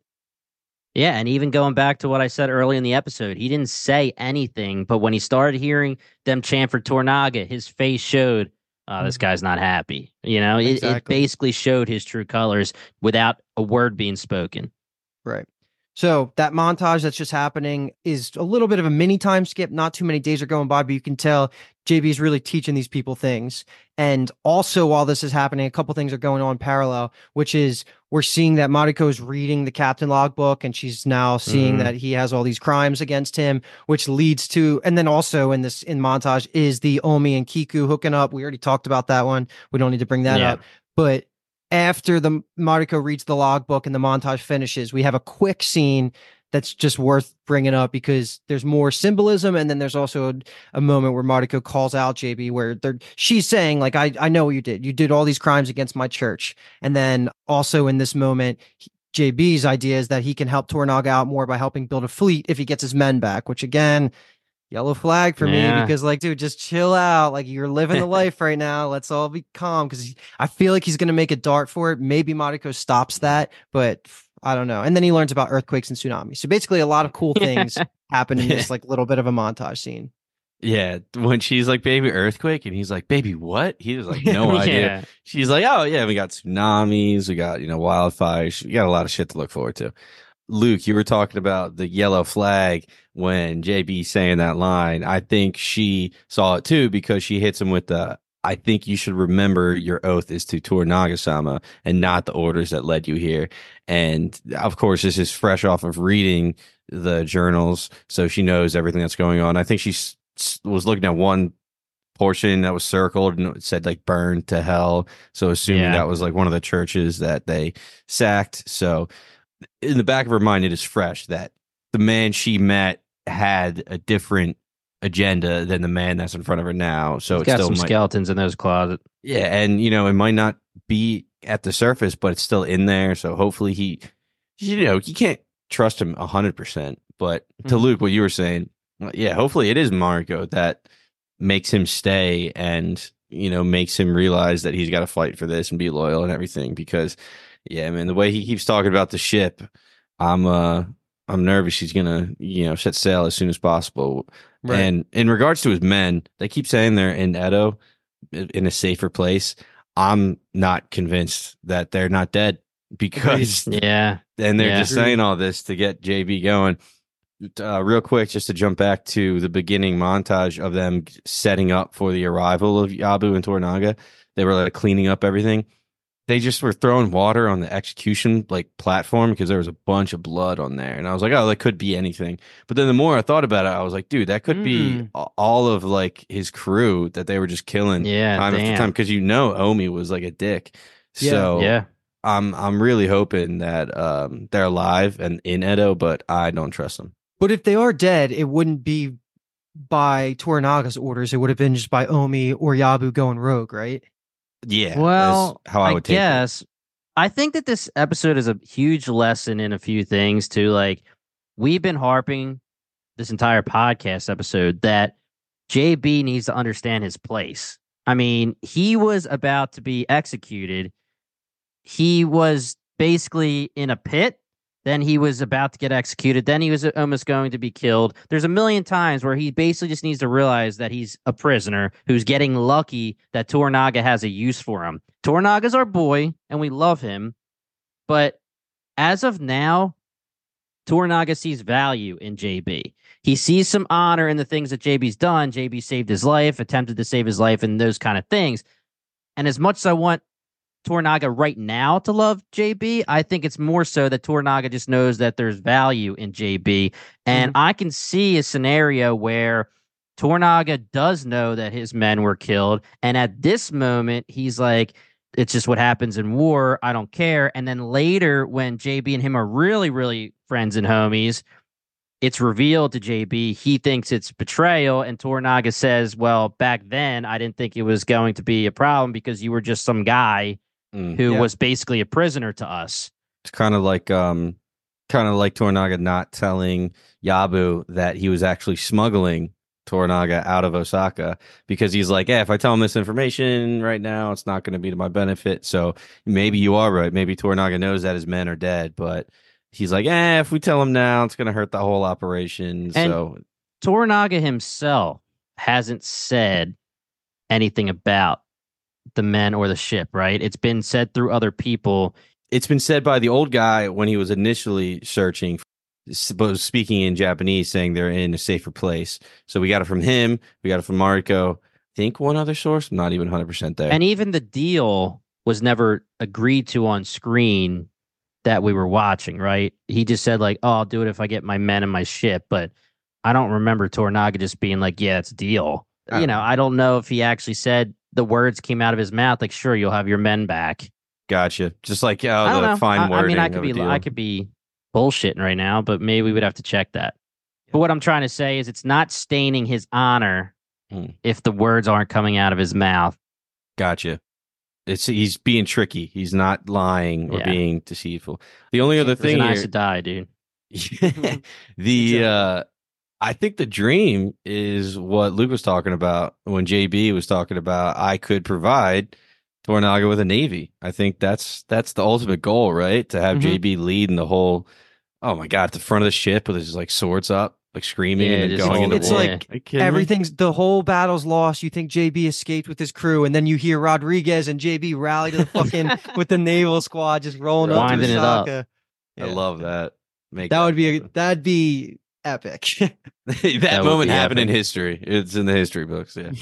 Yeah, and even going back to what I said early in the episode, he didn't say anything, but when he started hearing them chant for Tornaga, his face showed, this guy's not happy. You know, it basically showed his true colors without a word being spoken. Right. So that montage that's just happening is a little bit of a mini time skip. Not too many days are going by, but you can tell JB is really teaching these people things. And also while this is happening, a couple things are going on parallel, which is we're seeing that Mariko is reading the captain logbook and she's now seeing that he has all these crimes against him, which leads to, and then also in montage is the Omi and Kiku hooking up. We already talked about that one. We don't need to bring that up, but after the Mariko reads the logbook and the montage finishes, we have a quick scene that's just worth bringing up because there's more symbolism. And then there's also a moment where Mariko calls out JB where she's saying like, I know what you did. You did all these crimes against my church. And then also in this moment, JB's idea is that he can help Tornaga out more by helping build a fleet if he gets his men back, which again, yellow flag for me because like, dude, just chill out. Like you're living the life right now. Let's all be calm because I feel like he's going to make a dart for it. Maybe Mariko stops that, but I don't know. And then he learns about earthquakes and tsunamis. So basically a lot of cool things happen in this like little bit of a montage scene. Yeah, when she's like, baby earthquake, and he's like, baby what? He was like, no idea. She's like, oh yeah, we got tsunamis, we got, wildfires. We got a lot of shit to look forward to. Luke, you were talking about the yellow flag when JB saying that line. I think she saw it too because she hits him with the, I think you should remember your oath is to Tornaga-sama and not the orders that led you here. And of course, this is fresh off of reading the journals, so she knows everything that's going on. I think she was looking at one portion that was circled and it said like burned to hell. So assuming that was like one of the churches that they sacked. So in the back of her mind, it is fresh that the man she met had a different agenda than the man that's in front of her now. So it's got some skeletons in those closets. Yeah, and it might not be at the surface, but it's still in there. So hopefully he can't trust him 100%. But to Luke, what you were saying, hopefully it is Mariko that makes him stay and makes him realize that he's got to fight for this and be loyal and everything because. Yeah, man, the way he keeps talking about the ship, I'm nervous he's gonna, set sail as soon as possible. Right. And in regards to his men, they keep saying they're in Edo, in a safer place. I'm not convinced that they're not dead because and they're just saying all this to get JB going. Real quick, just to jump back to the beginning montage of them setting up for the arrival of Yabu and Tornaga, they were like cleaning up everything. They just were throwing water on the execution platform because there was a bunch of blood on there. And I was like, oh, that could be anything. But then the more I thought about it, I was like, dude, that could be all of his crew that they were just killing time after time. Because Omi was like a dick. So I'm really hoping that they're alive and in Edo, but I don't trust them. But if they are dead, it wouldn't be by Toranaga's orders. It would have been just by Omi or Yabu going rogue, right? Yeah. Well, how I would take guess. It. I think that this episode is a huge lesson in a few things too. Like we've been harping this entire podcast episode that JB needs to understand his place. I mean, he was about to be executed. He was basically in a pit. Then he was about to get executed. Then he was almost going to be killed. There's a million times where he basically just needs to realize that he's a prisoner who's getting lucky that Tornaga has a use for him. Tornaga's our boy, and we love him. But as of now, Tornaga sees value in JB. He sees some honor in the things that JB's done. JB saved his life, attempted to save his life, and those kind of things. And as much as I want Tornaga right now to love JB, I think it's more so that Tornaga just knows that there's value in JB. And I can see a scenario where Tornaga does know that his men were killed. And at this moment, he's like, it's just what happens in war. I don't care. And then later, when JB and him are really, really friends and homies, it's revealed to JB he thinks it's betrayal, and Toranaga says, "Well, back then I didn't think it was going to be a problem because you were just some guy who was basically a prisoner to us." It's kind of like Toranaga not telling Yabu that he was actually smuggling Toranaga out of Osaka, because he's like, if I tell him this information right now, it's not going to be to my benefit. So maybe you are right. Maybe Toranaga knows that his men are dead, but he's like, if we tell him now, it's going to hurt the whole operation. And so Toranaga himself hasn't said anything about the men or the ship, right? It's been said through other people. It's been said by the old guy when he was initially searching, speaking in Japanese, saying they're in a safer place. So we got it from him. We got it from Mariko. I think one other source. I'm not even 100% there. And even the deal was never agreed to on screen that we were watching, right? He just said like, I'll do it if I get my men and my ship. But I don't remember Toranaga just being like, yeah, it's a deal. I don't know if he actually said the words came out of his mouth like, sure, you'll have your men back. Gotcha. Just like the fine wording. I could be bullshitting right now, but maybe we would have to check that. But what I'm trying to say is it's not staining his honor if the words aren't coming out of his mouth. Gotcha. He's being tricky. He's not lying or being deceitful. The only other thing I should die, dude. I think the dream is what Luke was talking about when JB was talking about I could provide Toranaga with a navy. I think that's the ultimate goal, right? To have JB lead in the whole, oh my God, at the front of the ship with his like swords up, like screaming and then going into war. It's like everything's, the whole battle's lost. You think JB escaped with his crew, and then you hear Rodriguez and JB rally to the fucking with the naval squad just rolling up to Osaka. I love that. That'd be epic. that moment happened in history. It's in the history books, yeah.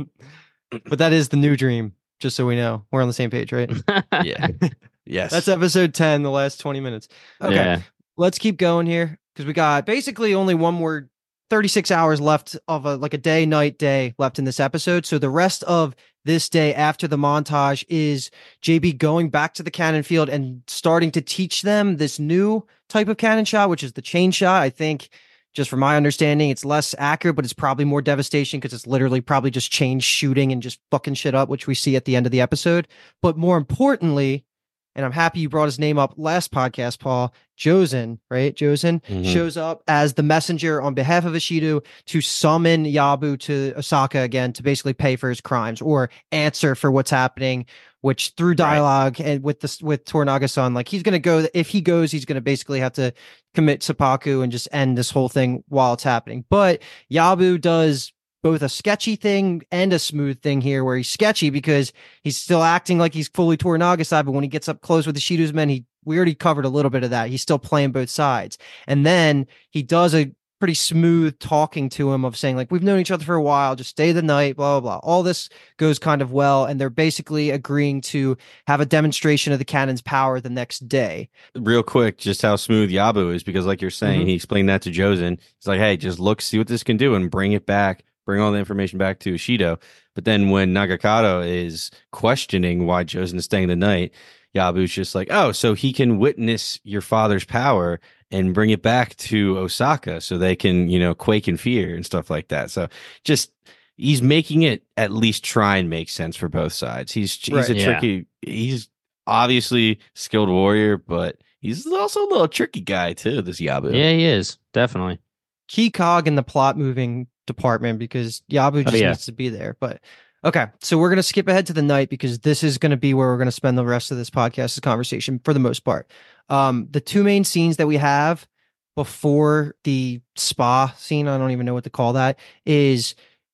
But that is the new dream. Just so we know, we're on the same page, right? Yeah. Yes. That's episode 10, the last 20 minutes. Okay. Let's keep going here because we got basically only one more 36 hours left of a day left in this episode. So the rest of this day after the montage is JB going back to the cannon field and starting to teach them this new type of cannon shot, which is the chain shot. I think, just from my understanding, it's less accurate, but it's probably more devastation because it's literally probably just chain shooting and just fucking shit up, which we see at the end of the episode. But more importantly, and I'm happy you brought his name up last podcast, Paul, Jozen, right? Jozen shows up as the messenger on behalf of Ishido to summon Yabu to Osaka again to basically pay for his crimes or answer for what's happening, which through dialogue and with Toranaga-san, like he's going to go, if he goes, he's going to basically have to commit seppuku and just end this whole thing while it's happening. But Yabu does both a sketchy thing and a smooth thing here, where he's sketchy because he's still acting like he's fully Toranaga side, but when he gets up close with Ishido's men, we already covered a little bit of that. He's still playing both sides. And then he does a pretty smooth talking to him of saying like, we've known each other for a while, just stay the night, blah, blah, blah. All this goes kind of well. And they're basically agreeing to have a demonstration of the cannon's power the next day. Real quick, just how smooth Yabu is, because like you're saying, he explained that to Jozen. He's like, hey, just look, see what this can do and bring it back. Bring all the information back to Ishido. But then when Nagakado is questioning why Jozen is staying the night, Yabu's just like, oh, so he can witness your father's power and bring it back to Osaka so they can, quake in fear and stuff like that. So just he's making it at least try and make sense for both sides. He's he's obviously skilled warrior, but he's also a little tricky guy too, this Yabu. Yeah, he is. Definitely. Key cog in the plot moving department because Yabu just needs to be there. But okay, so we're going to skip ahead to the night because this is going to be where we're going to spend the rest of this podcast's conversation for the most part. The two main scenes that we have before the spa scene, I don't even know what to call that, is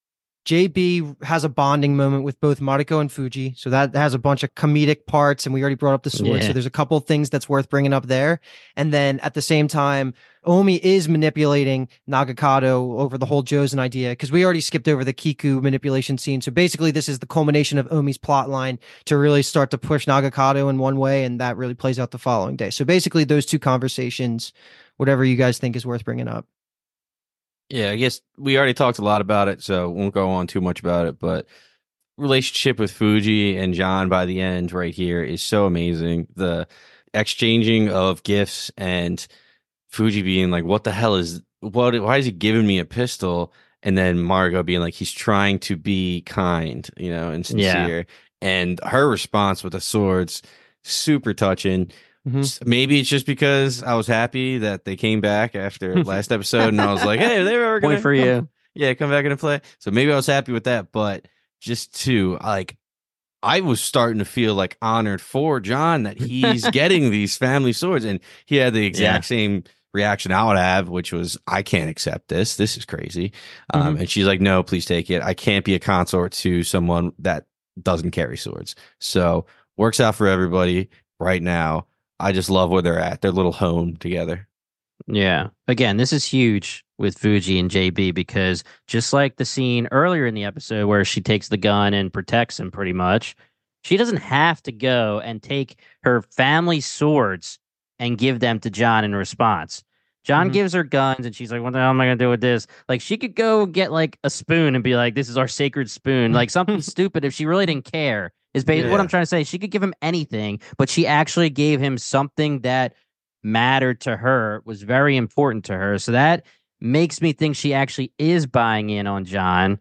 JB has a bonding moment with both Mariko and Fuji. So that has a bunch of comedic parts, and we already brought up the sword. So there's a couple of things that's worth bringing up there. And then at the same time, Omi is manipulating Nagakado over the whole Jozen idea, because we already skipped over the Kiku manipulation scene. So basically, this is the culmination of Omi's plot line to really start to push Nagakado in one way, and that really plays out the following day. So basically, those two conversations, whatever you guys think is worth bringing up. Yeah, I guess we already talked a lot about it, so won't go on too much about it. But relationship with Fuji and John by the end right here is so amazing. The exchanging of gifts and Fuji being like, "What the hell is what? Why is he giving me a pistol?" And then Margot being like, "He's trying to be kind, and Yeah. sincere." And her response with the swords, super touching. Maybe it's just because I was happy that they came back after last episode, and I was like, "Hey, they were Point gonna for you. come back into play." So maybe I was happy with that, but just to like, I was starting to feel like honored for John that he's getting these family swords, and he had the exact same reaction I would have, which was, "I can't accept this. This is crazy." And she's like, "No, please take it. I can't be a consort to someone that doesn't carry swords." So works out for everybody right now. I just love where they're at. Their little home together. Yeah. Again, this is huge with Fuji and JB because just like the scene earlier in the episode where she takes the gun and protects him pretty much, she doesn't have to go and take her family swords and give them to John in response. John gives her guns and she's like, "What the hell am I going to do with this?" Like, she could go get like a spoon and be like, "This is our sacred spoon." Like something stupid if she really didn't care is what I'm trying to say. She could give him anything, but she actually gave him something that mattered to her, was very important to her. So that makes me think she actually is buying in on John.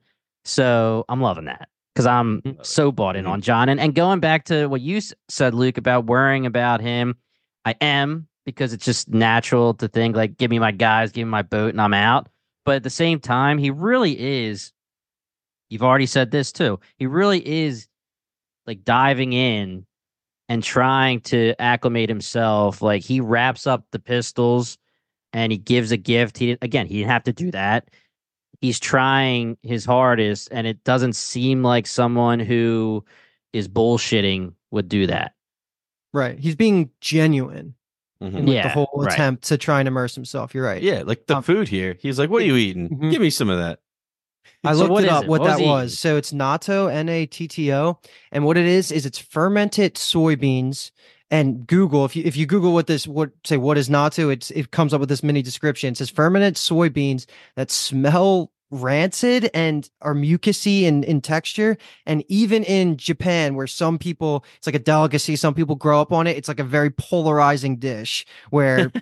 So I'm loving that because I'm so bought in on John. And going back to what you said, Luke, about worrying about him, I am, because it's just natural to think like, give me my guys, give me my boat, and I'm out. But at the same time, he really is. You've already said this too. He really is like diving in and trying to acclimate himself. Like, he wraps up the pistols and he gives a gift. He didn't have to do that. He's trying his hardest, and it doesn't seem like someone who is bullshitting would do that. Right. He's being genuine in like the whole attempt to try and immerse himself. You're right. Yeah, like the food here. He's like, "What are you eating? Give me some of that." I So looked it up what that he was. eating? So it's natto, Natto, and what it is it's fermented soybeans. And Google, if you Google what is natto, it comes up with this mini description. It says fermented soybeans that smell rancid and are mucousy in texture. And even in Japan, where some people, it's like a delicacy, some people grow up on it. It's like a very polarizing dish where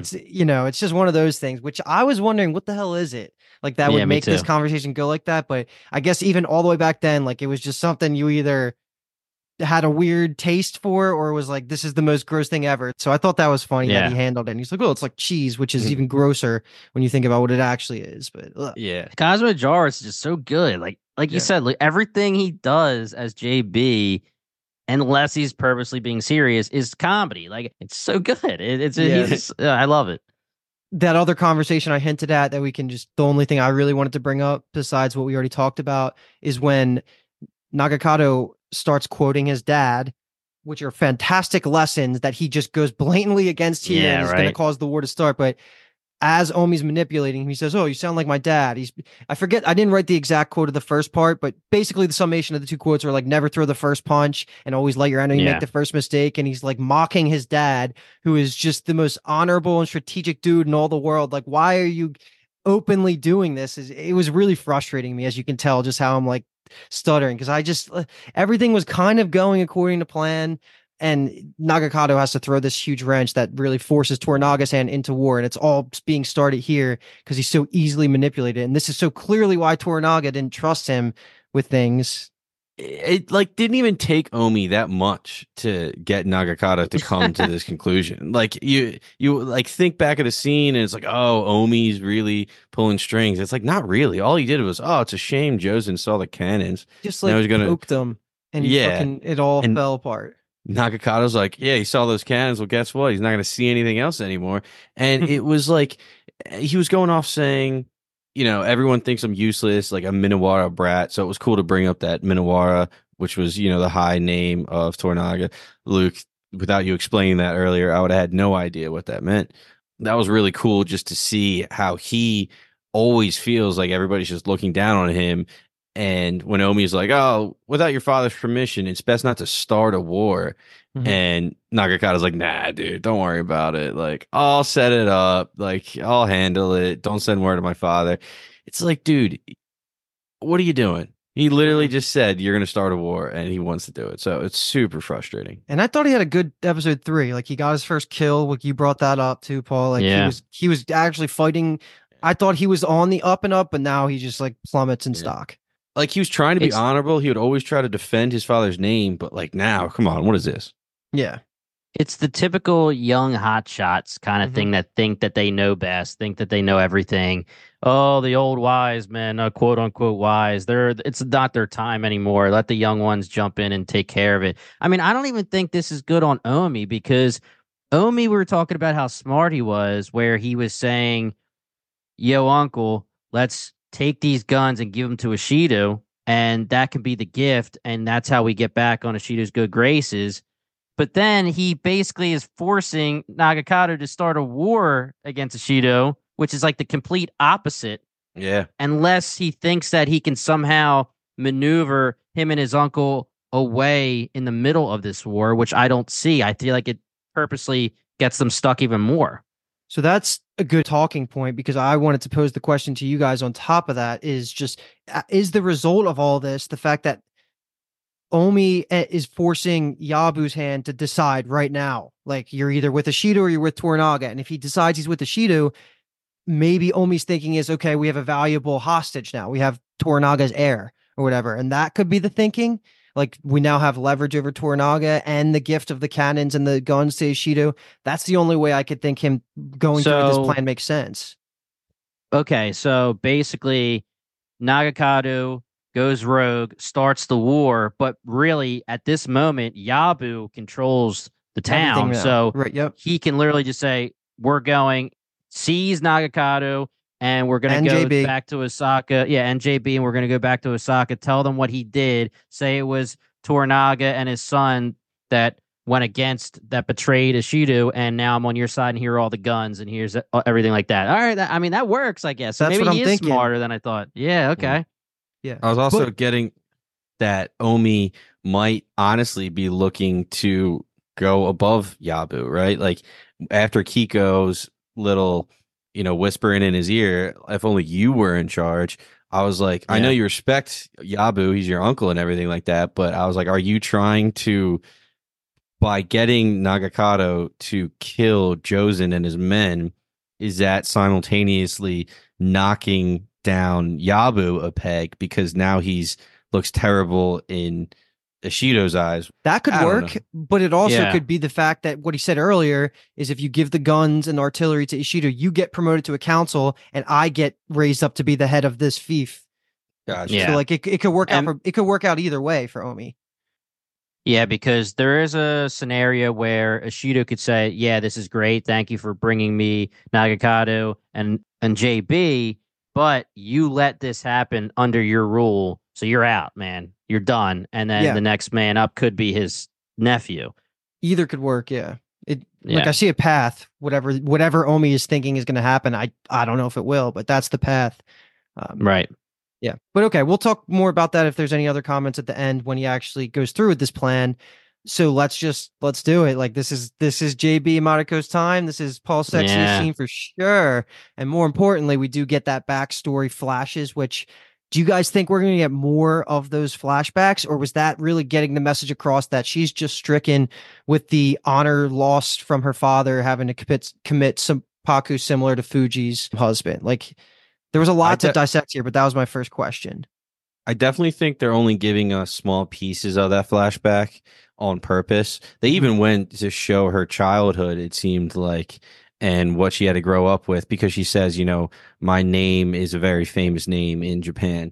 it's just one of those things, which I was wondering, what the hell is it? Like that would make this conversation go like that. But I guess even all the way back then, like it was just something you either had a weird taste for or was like, this is the most gross thing ever. So I thought that was funny that he handled it. And he's like, "Oh, it's like cheese," which is even grosser when you think about what it actually is. But Cosmo Jar is just so good. Like you said, like everything he does as JB, unless he's purposely being serious, is comedy. Like, it's so good. I love it. That other conversation I hinted at that we can just, the only thing I really wanted to bring up besides what we already talked about is when Nagakado starts quoting his dad, which are fantastic lessons that he just goes blatantly against here and is going to cause the war to start. But as Omi's manipulating him, he says, "Oh, you sound like my dad." I forget, I didn't write the exact quote of the first part, but basically the summation of the two quotes are like, never throw the first punch and always let your enemy make the first mistake. And he's like mocking his dad, who is just the most honorable and strategic dude in all the world. Like, why are you openly doing this? It was really frustrating me, as you can tell, just how I'm like stuttering, because I just, everything was kind of going according to plan. And Nagakado has to throw this huge wrench that really forces Toranaga-san into war. And it's all being started here because he's so easily manipulated. And this is so clearly why Toranaga didn't trust him with things. It like didn't even take Omi that much to get Nagakado to come to this conclusion. Like you like think back at the scene and it's like, "Oh, Omi's really pulling strings." It's like, not really. All he did was, "Oh, it's a shame Jozen saw the cannons." Just like poked them and it all fell apart. Nagakado's like, "Yeah, he saw those cannons. Well, guess what? He's not going to see anything else anymore." And it was like, he was going off saying, everyone thinks I'm useless, like a Minawara brat. So it was cool to bring up that Minawara, which was, the high name of Toranaga. Luke, without you explaining that earlier, I would have had no idea what that meant. That was really cool just to see how he always feels like everybody's just looking down on him. And when Omi's like, "Oh, without your father's permission, it's best not to start a war." And Nagakado's like, "Nah, dude, don't worry about it. Like, I'll set it up. Like, I'll handle it. Don't send word to my father." It's like, dude, what are you doing? He literally just said you're going to start a war, and he wants to do it. So it's super frustrating. And I thought he had a good episode 3. Like he got his first kill. Like you brought that up too, Paul. Like Yeah. he was actually fighting. I thought he was on the up and up, but now he just like plummets in Yeah. stock. Like he was trying to be It's- honorable. He would always try to defend his father's name, but like now, come on, what is this? Yeah. It's the typical young hotshots kind of Mhm. thing that think that they know best, think that they know everything. Oh, the old wise men, quote unquote wise. It's not their time anymore. Let the young ones jump in and take care of it. I mean, I don't even think this is good on Omi because Omi, we were talking about how smart he was, where he was saying, "Yo, uncle, let's take these guns and give them to Ishido, and that can be the gift, and that's how we get back on Ishido's good graces." But then he basically is forcing Nagakato to start a war against Ishido, which is like the complete opposite, Yeah. unless he thinks that he can somehow maneuver him and his uncle away in the middle of this war, which I don't see. I feel like it purposely gets them stuck even more. So that's a good talking point because I wanted to pose the question to you guys on top of that is just, is the result of all this the fact that Omi is forcing Yabu's hand to decide right now, like you're either with Ishido or you're with Toranaga. And if he decides he's with Ishido, maybe Omi's thinking is, okay, we have a valuable hostage now. We have Toranaga's heir or whatever. And that could be the thinking. Like we now have leverage over Toranaga and the gift of the cannons and the guns to Ishido. That's the only way I could think him going through this plan makes sense. Okay, so basically Nagakato goes rogue, starts the war, but really at this moment, Yabu controls the town. So right, yep. he can literally just say, "We're going, seize Nagakato, and we're going to go NJB. back to Osaka." Yeah, NJB, and we're going to go back to Osaka, tell them what he did, say it was Toranaga and his son that went against, that betrayed Ishido, and now I'm on your side, and here are all the guns, and here's everything like that. All right, I mean, that works, I guess. So That's maybe what he I'm is thinking. smarter than I thought. Yeah, okay. Yeah. I was also But- getting that Omi might honestly be looking to go above Yabu, right? Like after Kiko's little, whispering in his ear, if only you were in charge. I was like, I know Yeah. you respect Yabu, he's your uncle and everything like that, but I was like, are you trying to, by getting Nagakato to kill Jozen and his men, is that simultaneously knocking down Yabu a peg because now he's looks terrible in Ishido's eyes? That could I don't work, know. but it also Yeah. could be the fact that what he said earlier is if you give the guns and artillery to Ishido, you get promoted to a council and I get raised up to be the head of this fief. Gosh, Yeah. So like it could work out And- it could work out either way for Omi. Yeah, because there is a scenario where Ishido could say, "Yeah, this is great. Thank you for bringing me Nagakato and JB, but you let this happen under your rule, so you're out, man. You're done." And then Yeah. the next man up could be his nephew. Either could work, yeah. Like Yeah. I see a path. Whatever Omi is thinking is going to happen. I don't know if it will, but that's the path. Right. Yeah. But okay, we'll talk more about that if there's any other comments at the end when he actually goes through with this plan. So let's do it. Like this is JB Mariko's time. This is Paul's sexiest Yeah. scene for sure. And more importantly, we do get that backstory flashes, which do you guys think we're going to get more of those flashbacks, or was that really getting the message across that she's just stricken with the honor lost from her father having to commit seppuku similar to Fuji's husband? Like there was a lot to dissect here, but that was my first question. I definitely think they're only giving us small pieces of that flashback on purpose. They even went to show her childhood, it seemed like, and what she had to grow up with, because she says, my name is a very famous name in Japan.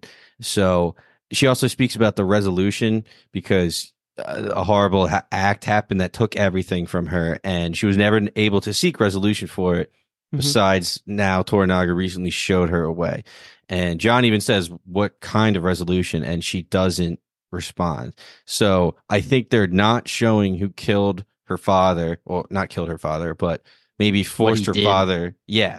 So she also speaks about the resolution because a horrible act happened that took everything from her, and she was never able to seek resolution for it. Besides, now Toranaga recently showed her a way. And John even says, what kind of resolution? And she doesn't respond. So I think they're not showing who killed her father, or not killed her father, but maybe forced her did. father,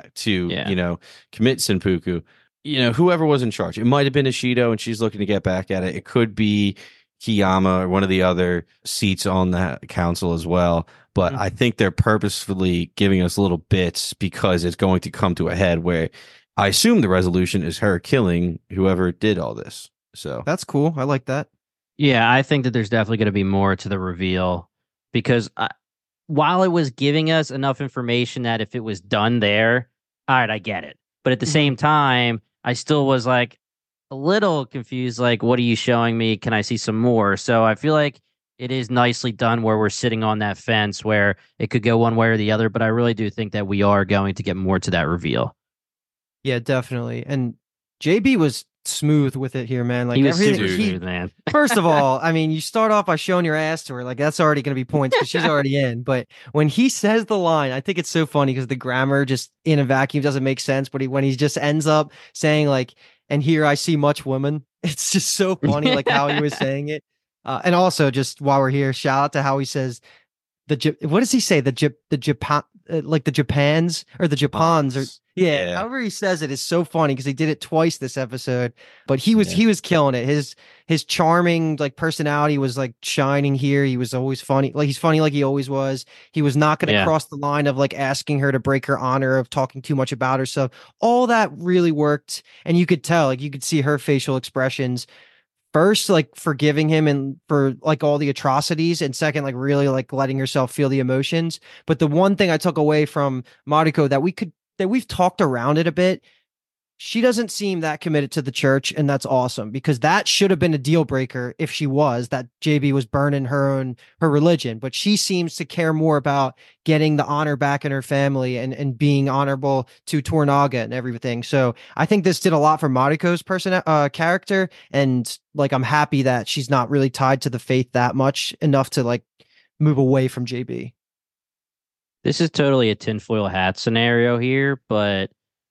to, commit seppuku. Whoever was in charge. It might have been Ishido, and she's looking to get back at it. It could be Kiyama or one of the other seats on the council as well. But I think they're purposefully giving us little bits because it's going to come to a head where I assume the resolution is her killing whoever did all this. So That's cool. I like that. Yeah, I think that there's definitely going to be more to the reveal because while it was giving us enough information that if it was done there, all right, I get it. But at the Mhm. same time, I still was like a little confused. Like, what are you showing me? Can I see some more? So I feel like it is nicely done where we're sitting on that fence where it could go one way or the other. But I really do think that we are going to get more to that reveal. Yeah, definitely. And JB was smooth with it here, man. He Like was everything super Dude. smooth, man. First of all, I mean, you start off by showing your ass to her. Like that's already going to be points because she's already in. But when he says the line, I think it's so funny because the grammar just in a vacuum doesn't make sense. But when he just ends up saying like, "And here I see much woman," it's just so funny, like how he was saying it. And also, just while we're here, shout out to how he says what does he say? The Japan, like the Japans or the Japans or yeah, Yeah. however he says it is so funny because he did it twice this episode. But he was Yeah. he was killing it. His charming like personality was like shining here. He was always funny. Like he's funny like he always was. He was not going to Yeah. cross the line of like asking her to break her honor of talking too much about herself. All that really worked, and you could tell, like you could see her facial expressions first like forgiving him and for like all the atrocities, and second like really like letting yourself feel the emotions. But the one thing I took away from Mariko that we've talked around it a bit, she doesn't seem that committed to the church, and that's awesome because that should have been a deal breaker if she was that JB was burning her religion. But she seems to care more about getting the honor back in her family and being honorable to Tornaga and everything. So I think this did a lot for Mariko's character, and like I'm happy that she's not really tied to the faith that much enough to like move away from JB. This is totally a tinfoil hat scenario here, but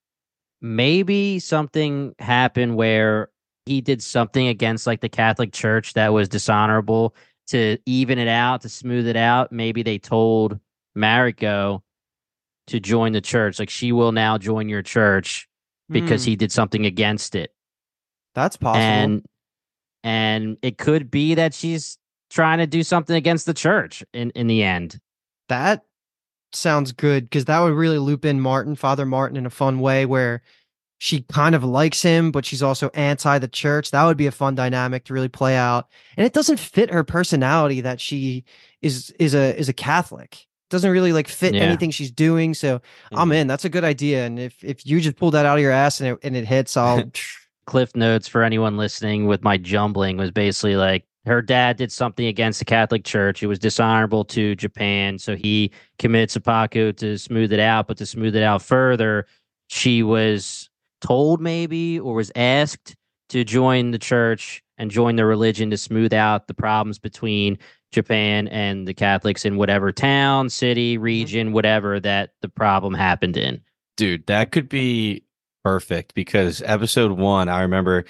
maybe something happened where he did something against like the Catholic Church that was dishonorable to even it out, to smooth it out. Maybe they told Mariko to join the church. Like she will now join your church because he did something against it. That's possible. And it could be that she's trying to do something against the church in the end. That sounds good because that would really loop in Father Martin in a fun way where she kind of likes him, but she's also anti the church. That would be a fun dynamic to really play out. And it doesn't fit her personality that she is a Catholic. It doesn't really like fit anything she's doing. So I'm in. That's a good idea. And if you just pull that out of your ass and it hits, I'll Cliff notes for anyone listening with my jumbling was basically like her dad did something against the Catholic Church. It was dishonorable to Japan. So he committed seppuku to smooth it out. But to smooth it out further, she was told maybe or was asked to join the church and join the religion to smooth out the problems between Japan and the Catholics in whatever town, city, region, whatever that the problem happened in. Dude, that could be perfect because episode 1, I remember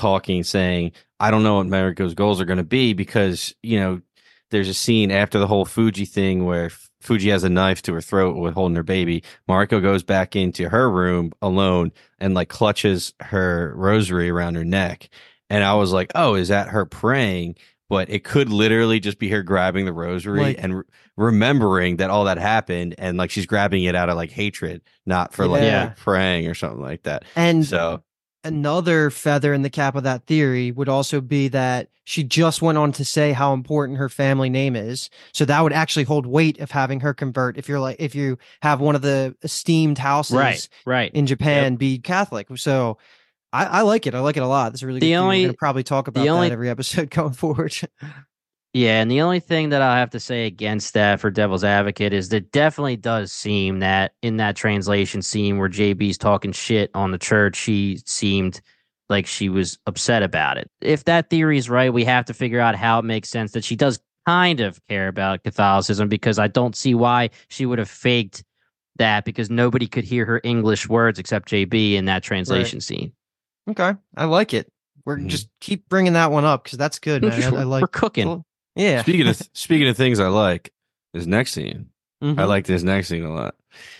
saying, I don't know what Mariko's goals are going to be because, there's a scene after the whole Fuji thing where Fuji has a knife to her throat with holding her baby. Mariko goes back into her room alone and like clutches her rosary around her neck. And I was like, oh, is that her praying? But it could literally just be her grabbing the rosary and remembering that all that happened. And like she's grabbing it out of like hatred, not for like praying or something like that. And so another feather in the cap of that theory would also be that she just went on to say how important her family name is. So that would actually hold weight of having her convert if you have one of the esteemed houses in Japan be Catholic. So I like it. I like it a lot. This is a really good theory. We're going to probably talk about that every episode going forward. Yeah, and the only thing that I have to say against that for Devil's Advocate is that it definitely does seem that in that translation scene where JB's talking shit on the church, she seemed like she was upset about it. If that theory is right, we have to figure out how it makes sense that she does kind of care about Catholicism, because I don't see why she would have faked that, because nobody could hear her English words except JB in that translation scene. Okay, I like it. We're just keep bringing that one up because that's good, man. I like we're cooking. Yeah. Speaking of things I like, this next scene. I like this next scene a lot.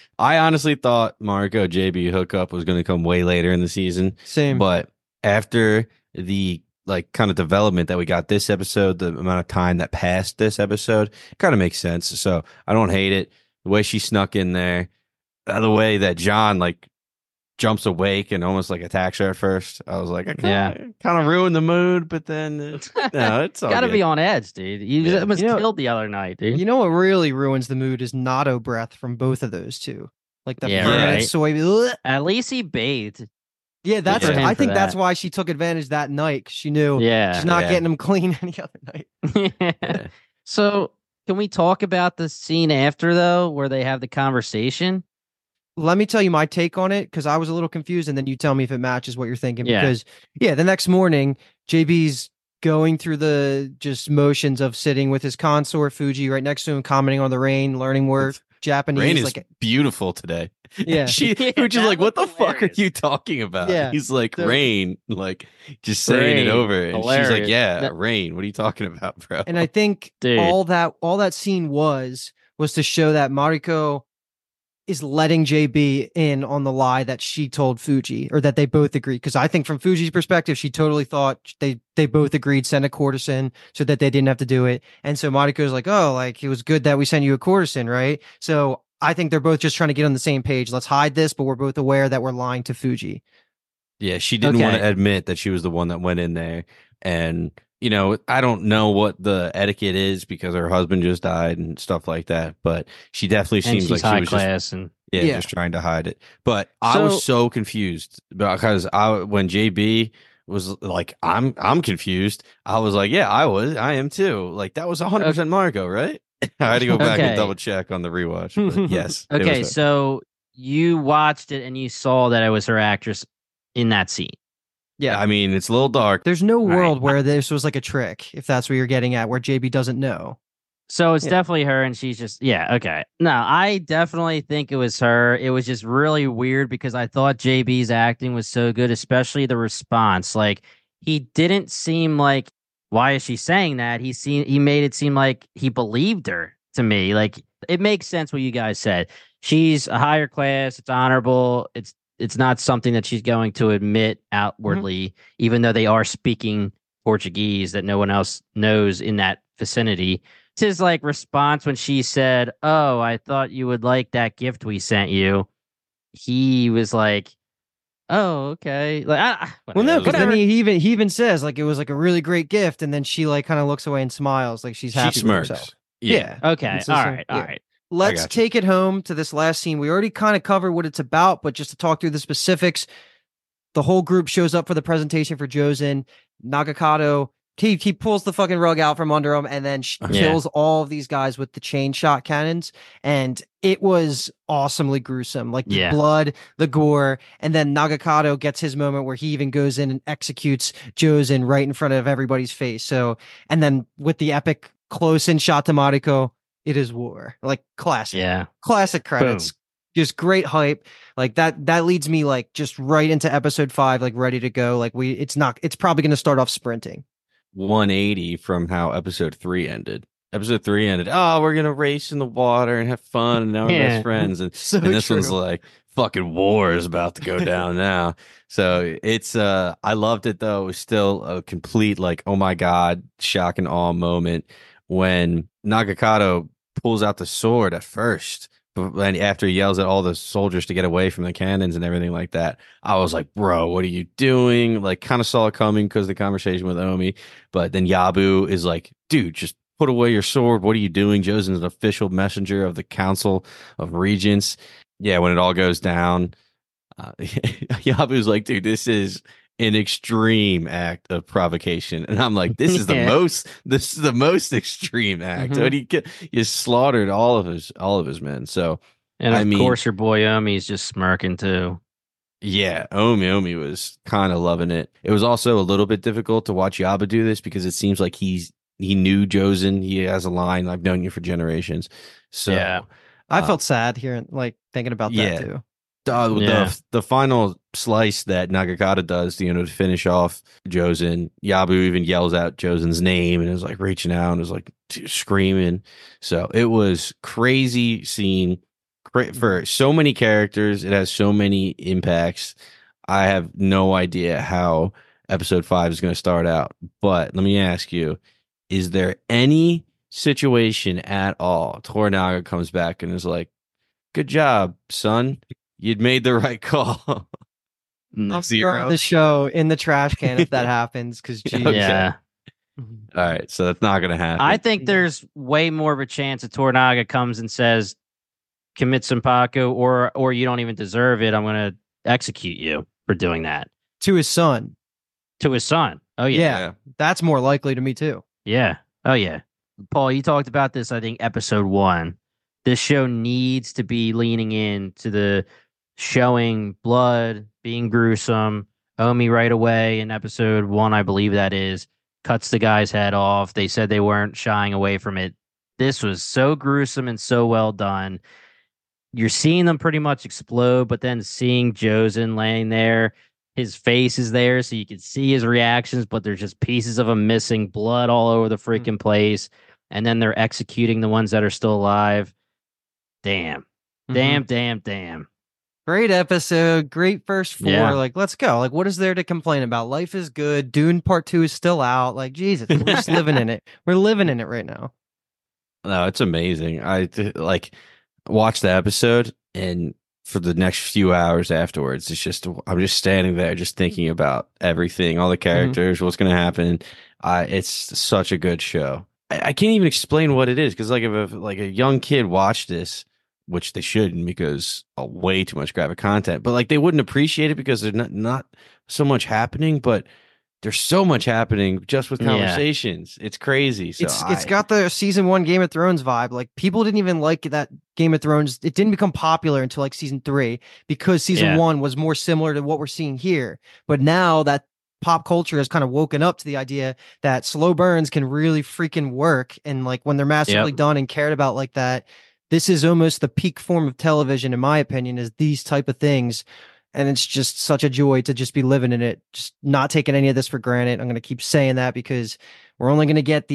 I honestly thought Mariko JB hookup was going to come way later in the season. Same. But after the like kind of development that we got this episode, the amount of time that passed this episode, it kind of makes sense. So I don't hate it. The way she snuck in there, the way that John like jumps awake and almost like attacks her at first. I was like, I Yeah. kind of ruined the mood, but then no, it's all Gotta good. be on edge, dude. You Yeah. almost You know- killed the other night, dude. You know what really ruins the mood is Natto breath from both of those two. Like the Yeah, fermented right. soy. Ugh. At least he bathed. Yeah, that's. for him I for think that's that. why she took advantage that night. 'Cause she knew Yeah. she's not Yeah. getting him clean any other night. Yeah. So can we talk about the scene after though, where they have the conversation? Let me tell you my take on it because I was a little confused, and then you tell me if it matches what you're thinking. Yeah. Because the next morning, JB's going through the just motions of sitting with his consort Fuji right next to him, commenting on the rain, learning more Japanese. Rain is like, beautiful today. yeah, She Yeah, which is that like, what the was fuck are hilarious. you talking about? Yeah. He's like, So- rain, like just saying Rain. it over. And she's like, Hilarious. yeah, That- rain. What are you talking about, bro? and I think Dude. all that scene was to show that Mariko is letting JB in on the lie that she told Fuji, or that they both agreed. Because I think from Fuji's perspective, she totally thought they both agreed send a courtesan so that they didn't have to do it. And so Mariko's like, oh, like it was good that we sent you a courtesan, right? So I think they're both just trying to get on the same page. Let's hide this, but we're both aware that we're lying to Fuji. Yeah, she didn't want Okay. to admit that she was the one that went in there. And, you know, I don't know what the etiquette is because her husband just died and stuff like that. But she definitely And seems she's like she high was class and Yeah. just trying to hide it. But I was so confused because when JB was like, I'm confused. I was like, yeah, I am too. Like that was 100% Marco, right? I had to go back Okay. and double check on the rewatch. But yes. it okay, was her. so you watched it and you saw that it was her actress in that scene. Yeah. I mean, it's a little dark. There's no right. world where this was like a trick, if that's what you're getting at, where JB doesn't know. So it's Yeah. definitely her, and she's just okay. No, I definitely think it was her. It was just really weird because I thought JB's acting was so good, especially the response. Like he didn't seem like, why is she saying that? He made it seem like he believed her to me. Like it makes sense what you guys said. She's a higher class. It's honorable. It's not something that she's going to admit outwardly, even though they are speaking Portuguese that no one else knows in that vicinity. His like response when she said, "Oh, I thought you would like that gift we sent you." He was like, "Oh, okay." Like, Well, no, because then whatever. he even says like it was like a really great gift, and then she like kind of looks away and smiles like she's happy She with smirks. herself. Yeah. Okay, It's the all same- right, all yeah. right. Let's got you. take it home to this last scene. We already kind of covered what it's about, but just to talk through the specifics, the whole group shows up for the presentation for Jozen. Nagakato, he pulls the fucking rug out from under him and then Yeah. kills all of these guys with the chain shot cannons. And it was awesomely gruesome. Like the Yeah. blood, the gore, and then Nagakato gets his moment where he even goes in and executes Jozen right in front of everybody's face. So, and then with the epic close-in shot to Mariko, it is war. Like classic. Yeah, Classic credits. Just great hype. Like that leads me like just right into episode 5, like ready to go. Like it's probably gonna start off sprinting. 180 from how episode 3 ended. Episode 3 ended, oh, we're gonna race in the water and have fun and now we're Yeah. best friends. And, So and this one's true. like, fucking war is about to go down now. So it's I loved it though. It was still a complete like, oh my god, shock and awe moment when Nagakato pulls out the sword at first. And after he yells at all the soldiers to get away from the cannons and everything like that, I was like, bro, what are you doing? Like, kind of saw it coming because of the conversation with Omi. But then Yabu is like, dude, just put away your sword. What are you doing? Josen's an official messenger of the Council of Regents. Yeah, when it all goes down, Yabu's like, dude, this is an extreme act of provocation. And I'm like, this is the Yeah. most extreme act. Mhm. When he slaughtered all of his men. So and I of mean- course your boy Omi's just smirking too. yeah, Omi was kind of loving it. It was also a little bit difficult to watch Yaba do this because it seems like he knew Josen. He has a line, I've known you for generations. So Yeah. I Uh, felt sad hearing like thinking about yeah. that too. Yeah. the final slice that Nagakata does, to finish off Josen, Yabu even yells out Josen's name and is like reaching out and is like screaming. So it was crazy scene for so many characters. It has so many impacts. I have no idea how episode 5 is going to start out, but let me ask you, is there any situation at all Toranaga comes back and is like, good job, son. You'd made the right call. I'll Zero. throw the show in the trash can if that happens. Because Okay. Yeah. All right, so that's not gonna happen. I think there's way more of a chance that Tornaga comes and says, commit Senpaku, or you don't even deserve it. I'm going to execute you for doing that. to his son. To his son. Oh, yeah. Yeah, that's more likely to me too. Yeah. Oh, yeah. Paul, you talked about this, I think, episode 1. This show needs to be leaning into the showing blood, being gruesome. Omi right away in episode 1, I believe that is, cuts the guy's head off. They said they weren't shying away from it. This was so gruesome and so well done. You're seeing them pretty much explode, but then seeing Jozen laying there, his face is there, so you can see his reactions, but there's just pieces of him missing, blood all over the freaking place. And then they're executing the ones that are still alive. Damn. Damn. Great episode. Great first 4. Yeah. Like, let's go. Like, what is there to complain about? Life is good. Dune Part 2 is still out. Like, Jesus, we're just living in it. We're living in it right now. No, it's amazing. Like watch the episode, and for the next few hours afterwards, I'm just standing there, just thinking about everything, all the characters, what's gonna happen. It's such a good show. I can't even explain what it is, because like if a young kid watched this, which they shouldn't, because way too much graphic content, but like they wouldn't appreciate it because there's not so much happening, but there's so much happening just with conversations. It's crazy. So it's got the season 1 Game of Thrones vibe. Like, people didn't even like that Game of Thrones. It didn't become popular until like season 3, because season 1 was more similar to what we're seeing here. But now that pop culture has kind of woken up to the idea that slow burns can really freaking work, and like when they're masterfully done and cared about like that, this is almost the peak form of television, in my opinion, is these type of things. And it's just such a joy to just be living in it, just not taking any of this for granted. I'm going to keep saying that because we're only going to get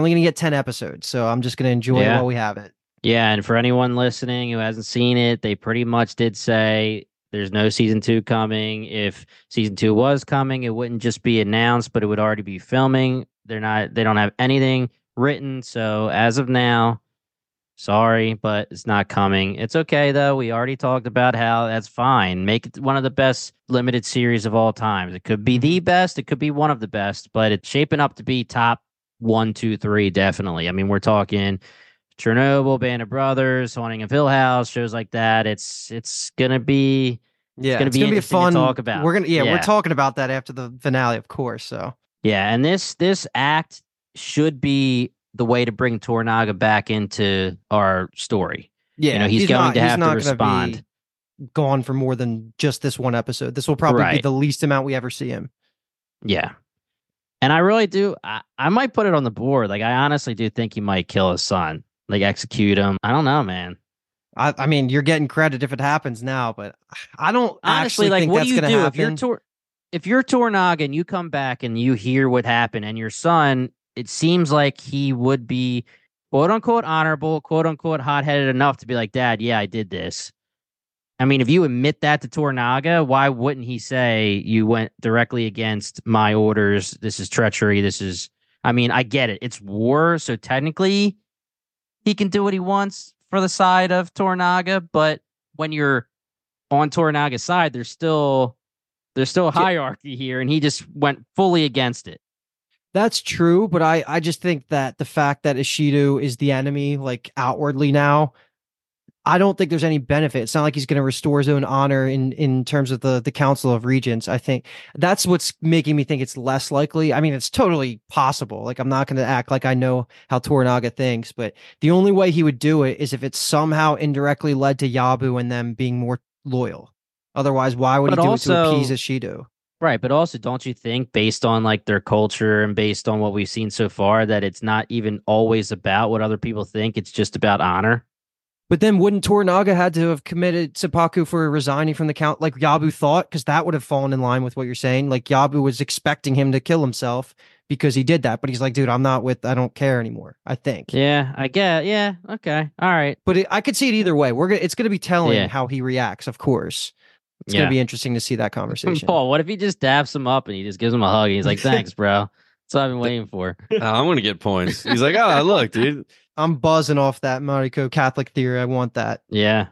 10 episodes. So I'm just going to enjoy it while we have it. Yeah. And for anyone listening who hasn't seen it, they pretty much did say there's no season 2 coming. If season 2 was coming, it wouldn't just be announced, but it would already be filming. They don't have anything written. So as of now, sorry, but it's not coming. It's okay, though. We already talked about how that's fine. Make it one of the best limited series of all times. It could be the best. It could be one of the best, but it's shaping up to be top 1, 2, 3, definitely. I mean, we're talking Chernobyl, Band of Brothers, Haunting of Hill House, shows like that. It's gonna be it's gonna be a fun to talk about. We're talking about that after the finale, of course. So yeah, and this act should be the way to bring Tornaga back into our story. Yeah, he's going to have to respond. Gone for more than just this one episode. This will probably be the least amount we ever see him. Yeah. And I really do. I might put it on the board. Like, I honestly do think he might kill his son, like execute him. I don't know, man. I mean, you're getting credit if it happens now, but I don't honestly think what that's do you going to happen. If you're Tornaga and you come back and you hear what happened, and your son, it seems like he would be quote unquote honorable, quote unquote hot-headed enough to be like, Dad, yeah, I did this. I mean, if you admit that to Tornaga, why wouldn't he say you went directly against my orders? This is treachery. I mean, I get it. It's war. So technically he can do what he wants for the side of Tornaga. But when you're on Tornaga's side, there's still hierarchy here. And he just went fully against it. That's true, but I just think that the fact that Ishido is the enemy, like outwardly now, I don't think there's any benefit. It's not like he's going to restore his own honor in terms of the Council of Regents. I think that's what's making me think it's less likely. I mean, it's totally possible. Like, I'm not going to act like I know how Tornaga thinks, but the only way he would do it is if it somehow indirectly led to Yabu and them being more loyal. Otherwise, why would he do it to appease Ishido? Right, but also, don't you think, based on like their culture and based on what we've seen so far, that it's not even always about what other people think? It's just about honor. But then wouldn't Tornaga had to have committed Senpaku for resigning from the count like Yabu thought? Because that would have fallen in line with what you're saying. Like, Yabu was expecting him to kill himself because he did that. But he's like, dude, I don't care anymore, I think. Yeah, I get. Yeah, okay. All right. But I could see it either way. It's going to be telling how he reacts, of course. It's going to be interesting to see that conversation. Paul, what if he just daps him up and he just gives him a hug and he's like, thanks, bro. That's what I've been waiting for. I'm going to get points. He's like, oh, look, dude. I'm buzzing off that Mariko Catholic theory. I want that. Yeah.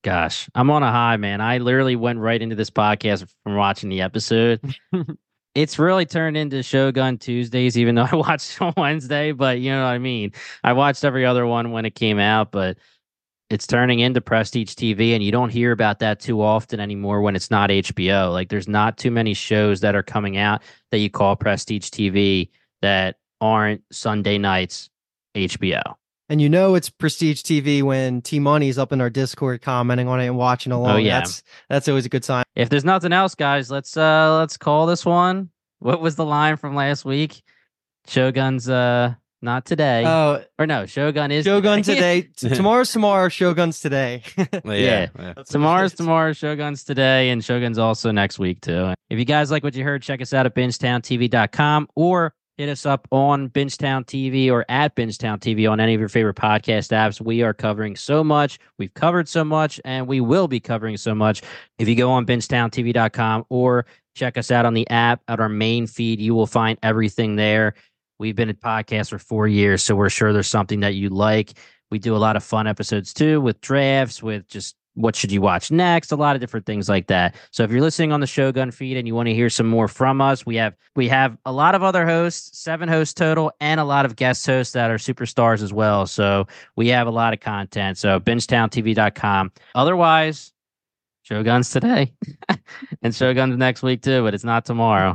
Gosh, I'm on a high, man. I literally went right into this podcast from watching the episode. It's really turned into Shogun Tuesdays, even though I watched on Wednesday, but you know what I mean? I watched every other one when it came out, but it's turning into Prestige TV, and you don't hear about that too often anymore when it's not HBO. Like, there's not too many shows that are coming out that you call Prestige TV that aren't Sunday nights HBO. And you know it's Prestige TV when T Money's up in our Discord commenting on it and watching along. Oh, yeah. That's always a good sign. If there's nothing else, guys, let's call this one. What was the line from last week? Shogun's not today. Oh, or no, Shogun is Shogun today. Tomorrow's tomorrow. Shogun's today. Yeah. Tomorrow's tomorrow. Shogun's today, and Shogun's also next week too. If you guys like what you heard, check us out at bingetowntv.com or hit us up on Bingetown TV or at Bingetown TV on any of your favorite podcast apps. We are covering so much. We've covered so much, and we will be covering so much. If you go on bingetowntv.com or check us out on the app at our main feed, you will find everything there. We've been at podcasts for 4 years, so we're sure there's something that you like. We do a lot of fun episodes too, with drafts, with just what should you watch next, a lot of different things like that. So if you're listening on the Shogun feed and you want to hear some more from us, we have a lot of other hosts, 7 hosts total, and a lot of guest hosts that are superstars as well. So we have a lot of content. So bingetowntv.com. Otherwise, Shogun's today and Shogun's next week too, but it's not tomorrow.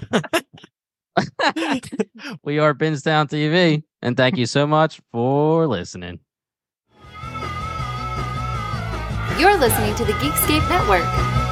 We are Bingetown TV, and thank you so much for listening. You're listening to the Geekscape Network.